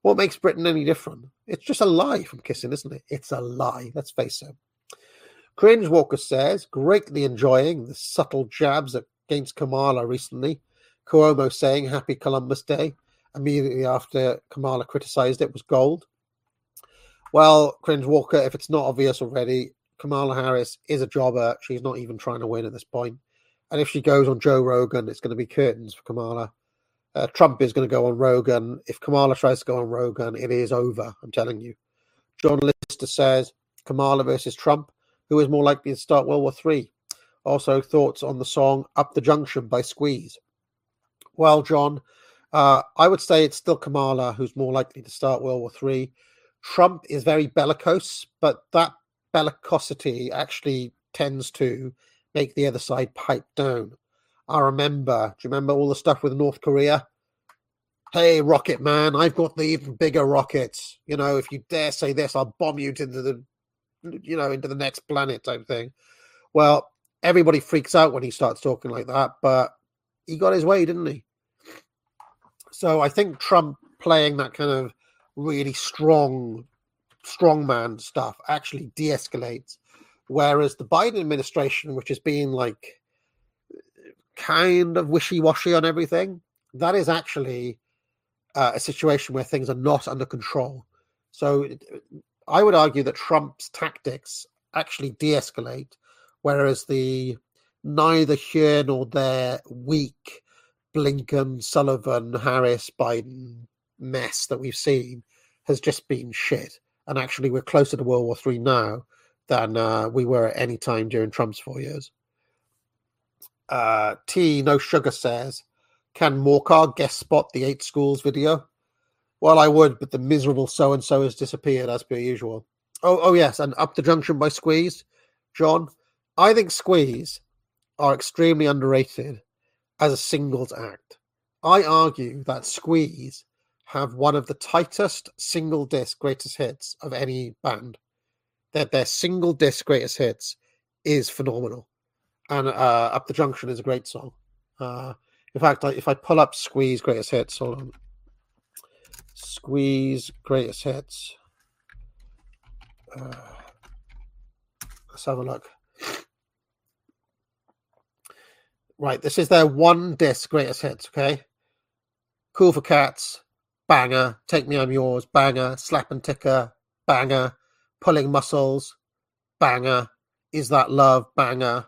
Speaker 2: What makes Britain any different? It's just a lie from Kissing, isn't it? It's a lie. Let's face it. Cringe Walker says, greatly enjoying the subtle jabs against Kamala recently. Cuomo saying Happy Columbus Day immediately after Kamala criticized it was gold. Well, Cringe Walker, if it's not obvious already, Kamala Harris is a jobber. She's not even trying to win at this point. And if she goes on Joe Rogan, it's going to be curtains for Kamala. Trump is going to go on Rogan. If Kamala tries to go on Rogan, it is over, I'm telling you. John Lister says, Kamala versus Trump, who is more likely to start World War III? Also, thoughts on the song Up the Junction by Squeeze. Well, John, I would say it's still Kamala who's more likely to start World War III. Trump is very bellicose, but that bellicosity actually tends to make the other side pipe down. Do you remember all the stuff with North Korea? Hey, Rocket Man, I've got the even bigger rockets. You know, if you dare say this, I'll bomb you into the next planet type thing. Well, everybody freaks out when he starts talking like that, but he got his way, didn't he? So I think Trump playing that kind of really strongman stuff actually de-escalates, whereas the Biden administration, which has been like kind of wishy-washy on everything, that is actually a situation where things are not under control. So I would argue that Trump's tactics actually de-escalate, whereas the neither here nor there weak Blinken, Sullivan, Harris, Biden mess that we've seen has just been shit. And actually, we're closer to World War III now than we were at any time during Trump's 4 years. T No Sugar says, can Morcar guest spot the 8 schools video? Well, I would, but the miserable so-and-so has disappeared as per usual. Oh yes, and Up the Junction by Squeeze. John, I think Squeeze are extremely underrated as a singles act. I argue that Squeeze have one of the tightest single disc greatest hits of any band. That their single disc greatest hits is phenomenal. And Up the Junction is a great song. In fact, if I pull up Squeeze greatest hits, hold on. Squeeze greatest hits. Let's have a look. Right, this is their one disc greatest hits, okay? Cool for Cats, banger. Take Me I'm Yours, banger. Slap and Ticker, banger. Pulling Muscles, banger. Is That Love, banger.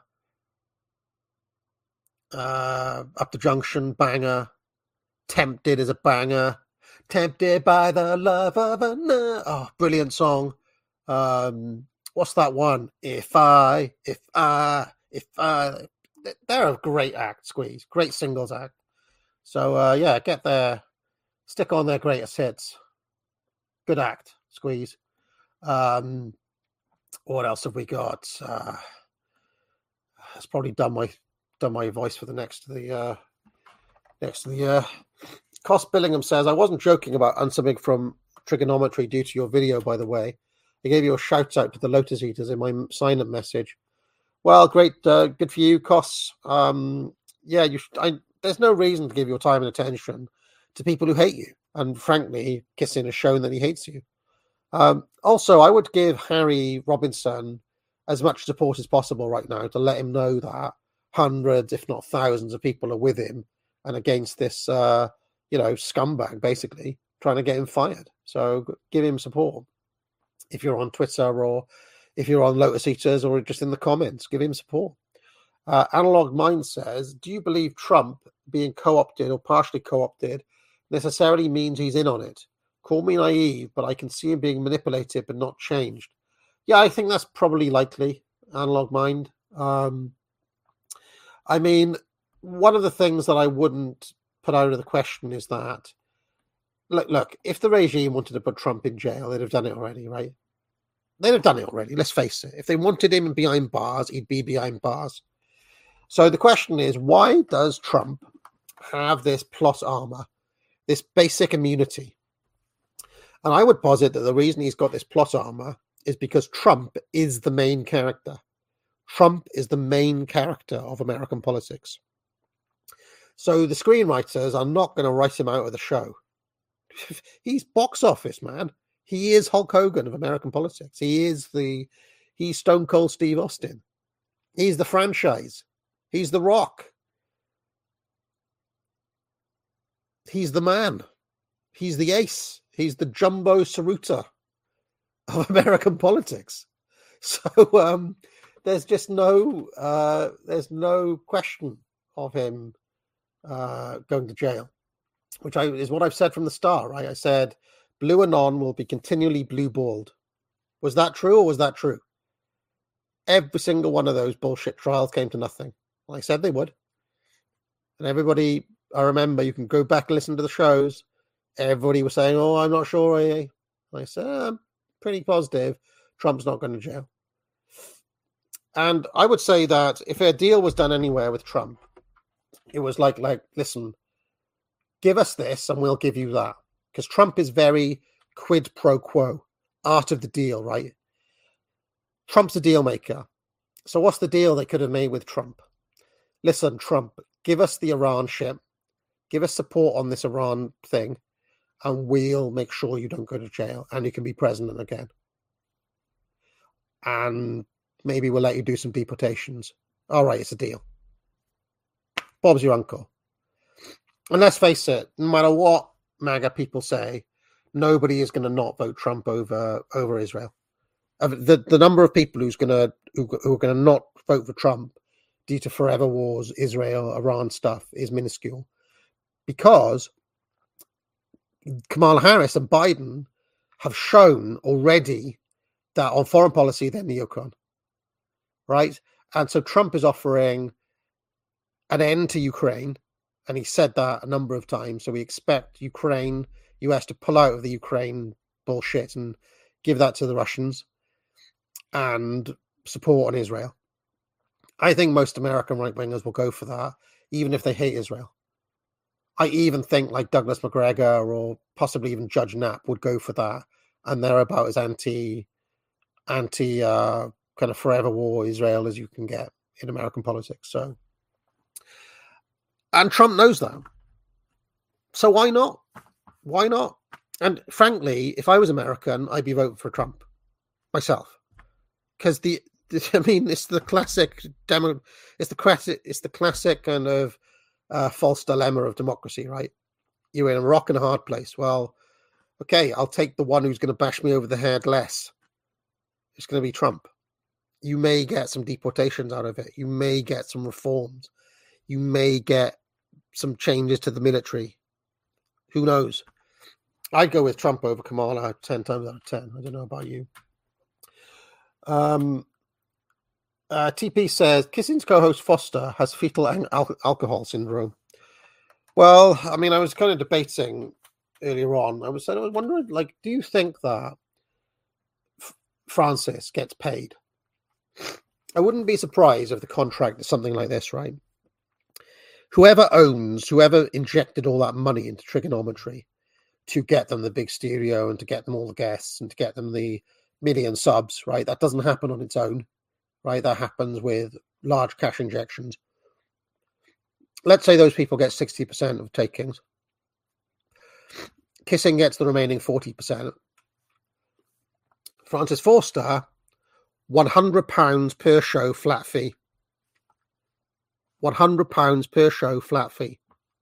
Speaker 2: Up the Junction, banger. Tempted is a banger. Tempted by the love of another. Oh, brilliant song. What's that one? If I. They're a great act, Squeeze. Great singles act. So, yeah, get there. Stick on their greatest hits. Good act, Squeeze. What else have we got? It's probably done my voice for the next of the year. Cost Billingham says, I wasn't joking about unsubbing from Trigonometry due to your video, by the way. I gave you a shout out to the Lotus Eaters in my sign-up message. Well, great. Good for you, Costs. Yeah, there's no reason to give your time and attention to people who hate you. And frankly, Kissing has shown that he hates you. Also, I would give Harry Robinson as much support as possible right now to let him know that hundreds, if not thousands of people are with him and against this, scumbag, basically, trying to get him fired. So give him support. If you're on Twitter or if you're on Lotus Eaters or just in the comments, give him support. Analog Mind says, do you believe Trump being co-opted or partially co-opted necessarily means he's in on it? Call me naive, but I can see him being manipulated but not changed. Yeah, I think that's probably likely, Analog Mind. I mean, one of the things that I wouldn't put out of the question is that, look, if the regime wanted to put Trump in jail, they'd have done it already, right? They'd have done it already, let's face it. If they wanted him behind bars, he'd be behind bars. So the question is, why does Trump have this plot armor, this basic immunity? And I would posit that the reason he's got this plot armor is because Trump is the main character. Trump is the main character of American politics. So the screenwriters are not going to write him out of the show. He's box office, man. He is Hulk Hogan of American politics. He's Stone Cold Steve Austin. He's the franchise. He's The Rock. He's the man. He's the ace. He's the Jumbo Tsuruta of American politics. So there's just no question of him going to jail, which is what I've said from the start, right? I said Blue Anon will be continually blue-balled. Was that true or was that true? Every single one of those bullshit trials came to nothing. Well, I said they would. And everybody, I remember, you can go back and listen to the shows. Everybody was saying, oh, I'm not sure. I said, I'm pretty positive Trump's not going to jail. And I would say that if a deal was done anywhere with Trump, it was like, listen, give us this and we'll give you that. Because Trump is very quid pro quo, art of the deal, right? Trump's a deal maker. So what's the deal they could have made with Trump? Listen, Trump, give us the Iran ship. Give us support on this Iran thing. And we'll make sure you don't go to jail and you can be president again. And maybe we'll let you do some deportations. All right, it's a deal. Bob's your uncle. And let's face it, no matter what MAGA people say, nobody is going to not vote Trump over Israel. The number of people who are going to not vote for Trump due to forever wars, Israel, Iran stuff is minuscule. Because Kamala Harris and Biden have shown already that on foreign policy, they're neocon, right? And so Trump is offering an end to Ukraine, and he said that a number of times. So we expect US to pull out of the Ukraine bullshit and give that to the Russians and support on Israel. I think most American right-wingers will go for that, even if they hate Israel. I even think like Douglas McGregor or possibly even Judge Knapp would go for that, and they're about as anti kind of forever war Israel as you can get in American politics. So, and Trump knows that. So why not? Why not? And frankly, if I was American, I'd be voting for Trump myself, because it's the classic it's the classic kind of false dilemma of democracy, right? You're in a rock and a hard place. Well, okay, I'll take the one who's going to bash me over the head less. It's going to be Trump. You may get some deportations out of it. You may get some reforms. You may get some changes to the military. Who knows? I'd go with Trump over Kamala 10 times out of 10. I don't know about you. TP says, Kissing's co-host Foster has fetal alcohol syndrome. Well, I mean, I was kind of debating earlier on. I was wondering, like, do you think that Francis gets paid? I wouldn't be surprised if the contract is something like this, right? Whoever injected all that money into trigonometry to get them the big stereo and to get them all the guests and to get them the million subs, right? That doesn't happen on its own. Right, that happens with large cash injections. Let's say those people get 60% of takings. Kissing gets the remaining 40%. Francis Forster, £100 per show flat fee. £100 per show flat fee.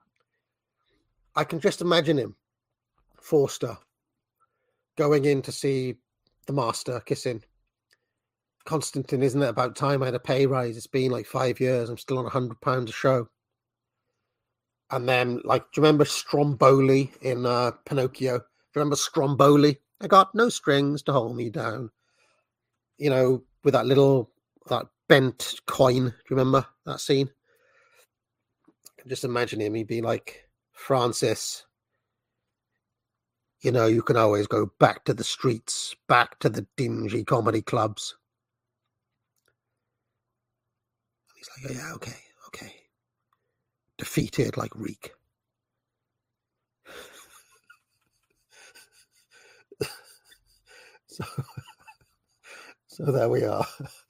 Speaker 2: I can just imagine him, Forster, going in to see the master Kissing. Constantine, isn't it about time I had a pay rise? It's been like 5 years. I'm still on £100 a show. And then, like, do you remember Stromboli in Pinocchio? Do you remember Stromboli? I got no strings to hold me down. You know, with that bent coin. Do you remember that scene? I can just imagine him. He'd be like, Francis, you know, you can always go back to the streets, back to the dingy comedy clubs. He's like, yeah, okay. Defeated like Reek. So there we are.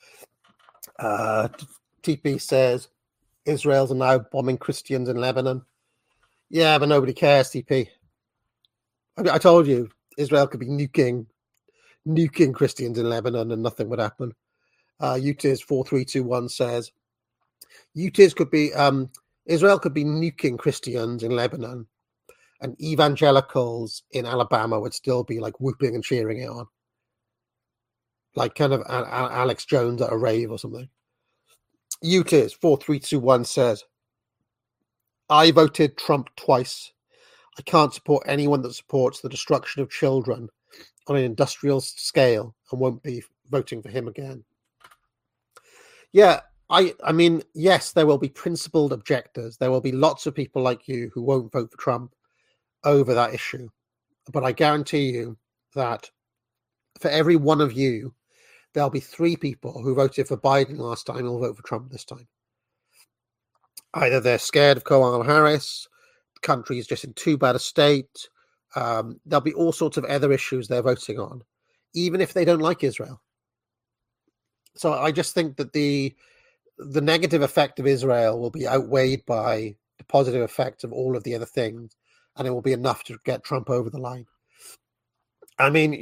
Speaker 2: TP says Israel's now bombing Christians in Lebanon. Yeah, but nobody cares, TP. I mean, I told you Israel could be nuking Christians in Lebanon and nothing would happen. UTIS 4321 says UTIS could be Israel could be nuking Christians in Lebanon, and evangelicals in Alabama would still be like whooping and cheering it on, like kind of Alex Jones at a rave or something. UTIS 4321 says, I voted Trump twice. I can't support anyone that supports the destruction of children on an industrial scale and won't be voting for him again. Yeah, I mean, yes, there will be principled objectors. There will be lots of people like you who won't vote for Trump over that issue. But I guarantee you that for every one of you, there'll be 3 people who voted for Biden last time who will vote for Trump this time. Either they're scared of Kamala Harris, the country is just in too bad a state. There'll be all sorts of other issues they're voting on, even if they don't like Israel. So I just think that the negative effect of Israel will be outweighed by the positive effect of all of the other things, and it will be enough to get Trump over the line. I mean,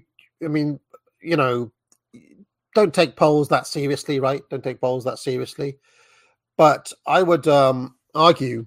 Speaker 2: don't take polls that seriously, right? Don't take polls that seriously. But I would argue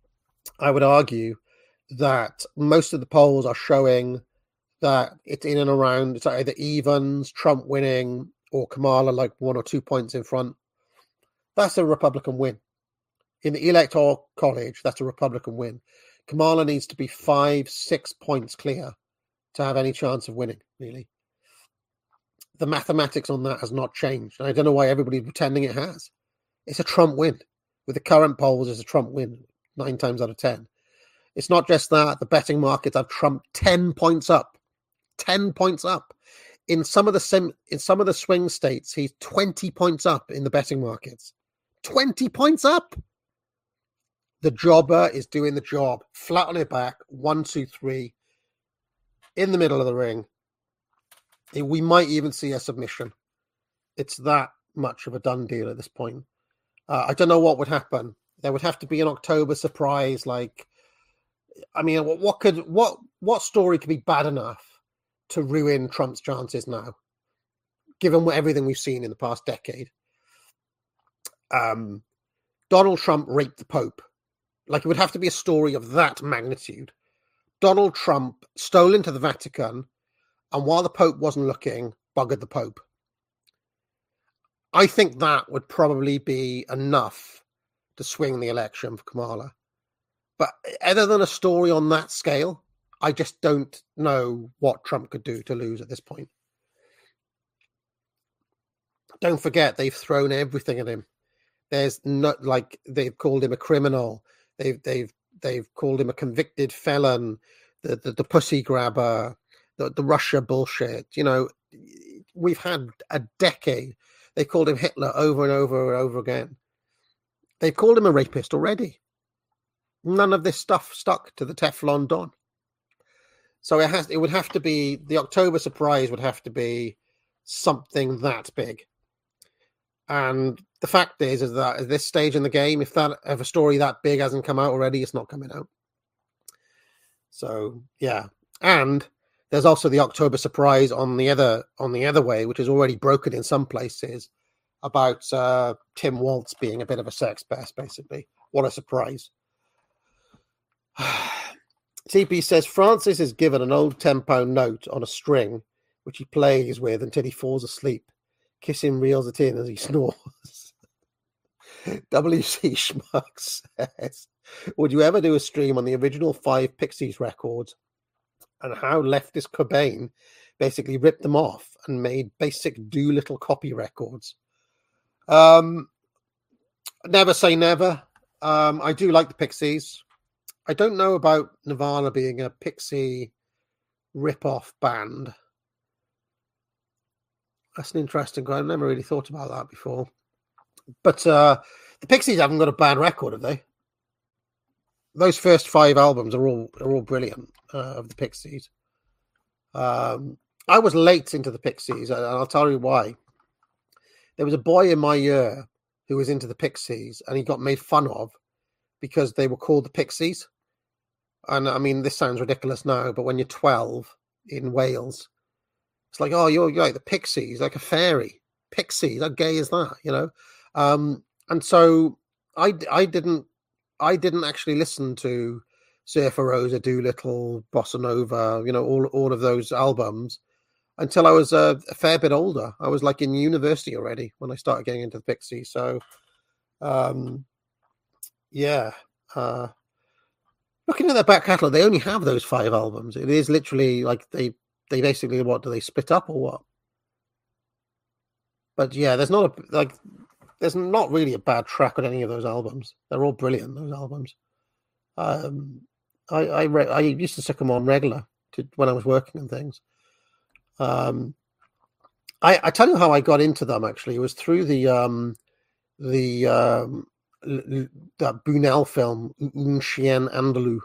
Speaker 2: that most of the polls are showing that it's in and around, it's either evens, Trump winning, or Kamala like 1 or 2 points in front. That's a Republican win. In the Electoral College, that's a Republican win. Kamala needs to be 5-6 points clear to have any chance of winning, really. The mathematics on that has not changed. And I don't know why everybody's pretending it has. It's a Trump win. With the current polls, it's a Trump win 9 times out of 10. It's not just that. The betting markets have Trump 10 points up. 10 points up. In some of the swing states, he's 20 points up in the betting markets. 20 points up. The jobber is doing the job. Flat on her back. 1, 2, 3. In the middle of the ring. We might even see a submission. It's that much of a done deal at this point. I don't know what would happen. There would have to be an October surprise. Like, I mean, what story could be bad enough to ruin Trump's chances now, given everything we've seen in the past decade? Donald Trump raped the Pope. Like, it would have to be a story of that magnitude. Donald Trump stole into the Vatican, and while the Pope wasn't looking, buggered the Pope. I think that would probably be enough to swing the election for Kamala. But other than a story on that scale, I just don't know what Trump could do to lose at this point. Don't forget, they've thrown everything at him. There's not, like, they've called him a criminal. They've called him a convicted felon, the pussy grabber, the Russia bullshit. You know, we've had a decade. They called him Hitler over and over and over again. They called him a rapist already. None of this stuff stuck to the Teflon Don. So it would have to be, the October surprise would have to be something that big. And the fact is that at this stage in the game, if a story that big hasn't come out already, it's not coming out. So yeah, and there's also the October surprise on the other way, which is already broken in some places, about Tim Walz being a bit of a sex pest, basically. What a surprise. TP says Francis is given an old £10 note on a string, which he plays with until he falls asleep. Kissing reels it in as he snores. WC Schmuck says, would you ever do a stream on the original 5 Pixies records and how leftist Cobain basically ripped them off and made basic Doolittle copy records? Never say never. I do like the Pixies. I don't know about Nirvana being a Pixie rip-off band. That's an interesting one. I've never really thought about that before. But the Pixies haven't got a bad record, have they? Those first 5 albums are all brilliant of the Pixies. I was late into the Pixies, and I'll tell you why. There was a boy in my year who was into the Pixies, and he got made fun of because they were called the Pixies. And I mean, this sounds ridiculous now, but when you're 12 in Wales, it's like, oh, you're like the Pixies, like a fairy. Pixies, how gay is that, you know? And so I didn't actually listen to Surfer Rosa, Doolittle, Bossa Nova, you know, all of those albums until I was a fair bit older. I was like in university already when I started getting into the Pixies. So, yeah. Looking at their back catalogue, they only have those 5 albums. It is literally like they basically, what, do they split up or what? But yeah, there's not really a bad track on any of those albums. They're all brilliant, those albums. I used to stick them on regular when I was working and things. I tell you how I got into them. Actually, it was through that Buñuel film Un Chien Andalou.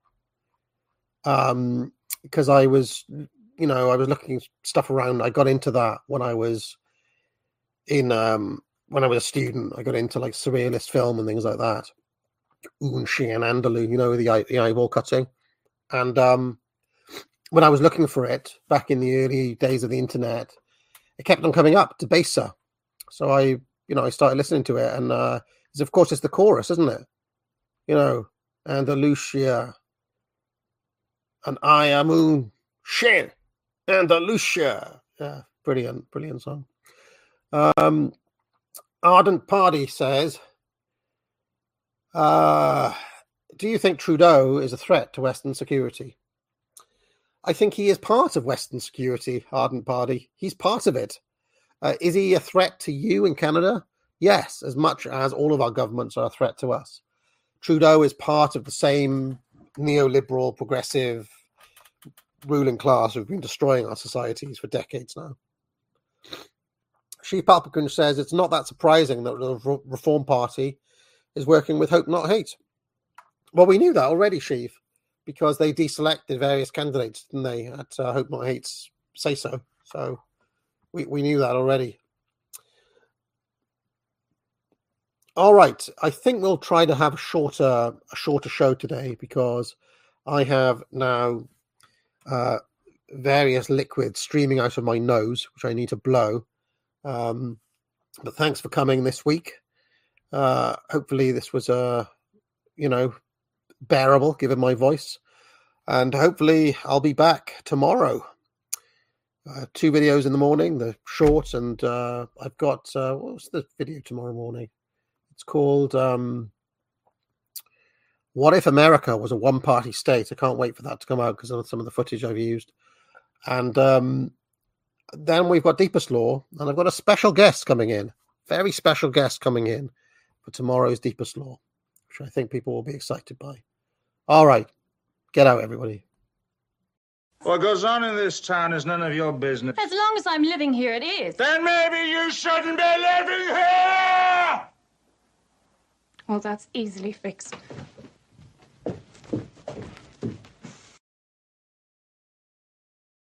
Speaker 2: Because I was looking stuff around. I got into that when I was a student. I got into like surrealist film and things like that. Un Chien Andalou, you know, the eyeball cutting. And when I was looking for it back in the early days of the internet, it kept on coming up, Debasa. So I started listening to it, and of course it's the chorus, isn't it? You know, Andalusia, and I am Un Chien Andalusia. Yeah, brilliant song. Ardent Party says, do you think Trudeau is a threat to Western security? I think he is part of Western security, Ardent Party. He's part of it. Is he a threat to you in Canada? Yes, as much as all of our governments are a threat to us. Trudeau is part of the same neoliberal, progressive ruling class who've been destroying our societies for decades now. Sheep Alpacun says it's not that surprising that the Reform Party is working with Hope Not Hate. Well, we knew that already, Sheep, because they deselected various candidates, didn't they, at Hope Not Hate's say-so. So we knew that already. All right, I think we'll try to have a shorter show today because I have now various liquids streaming out of my nose, which I need to blow. But thanks for coming this week. Hopefully this was bearable given my voice, and hopefully I'll be back tomorrow. 2 videos in the morning, the short, and I've got what's the video tomorrow morning? It's called What If America Was a One-Party State? I can't wait for that to come out because of some of the footage I've used. And then we've got Deepest Law, and I've got a special guest coming in, very special guest coming in for tomorrow's Deepest Law, which I think people will be excited by. All right, get out, everybody.
Speaker 3: What goes on in this town is none of your business.
Speaker 4: As long as I'm living here, it is.
Speaker 3: Then maybe you shouldn't be living here!
Speaker 4: Well, that's easily fixed.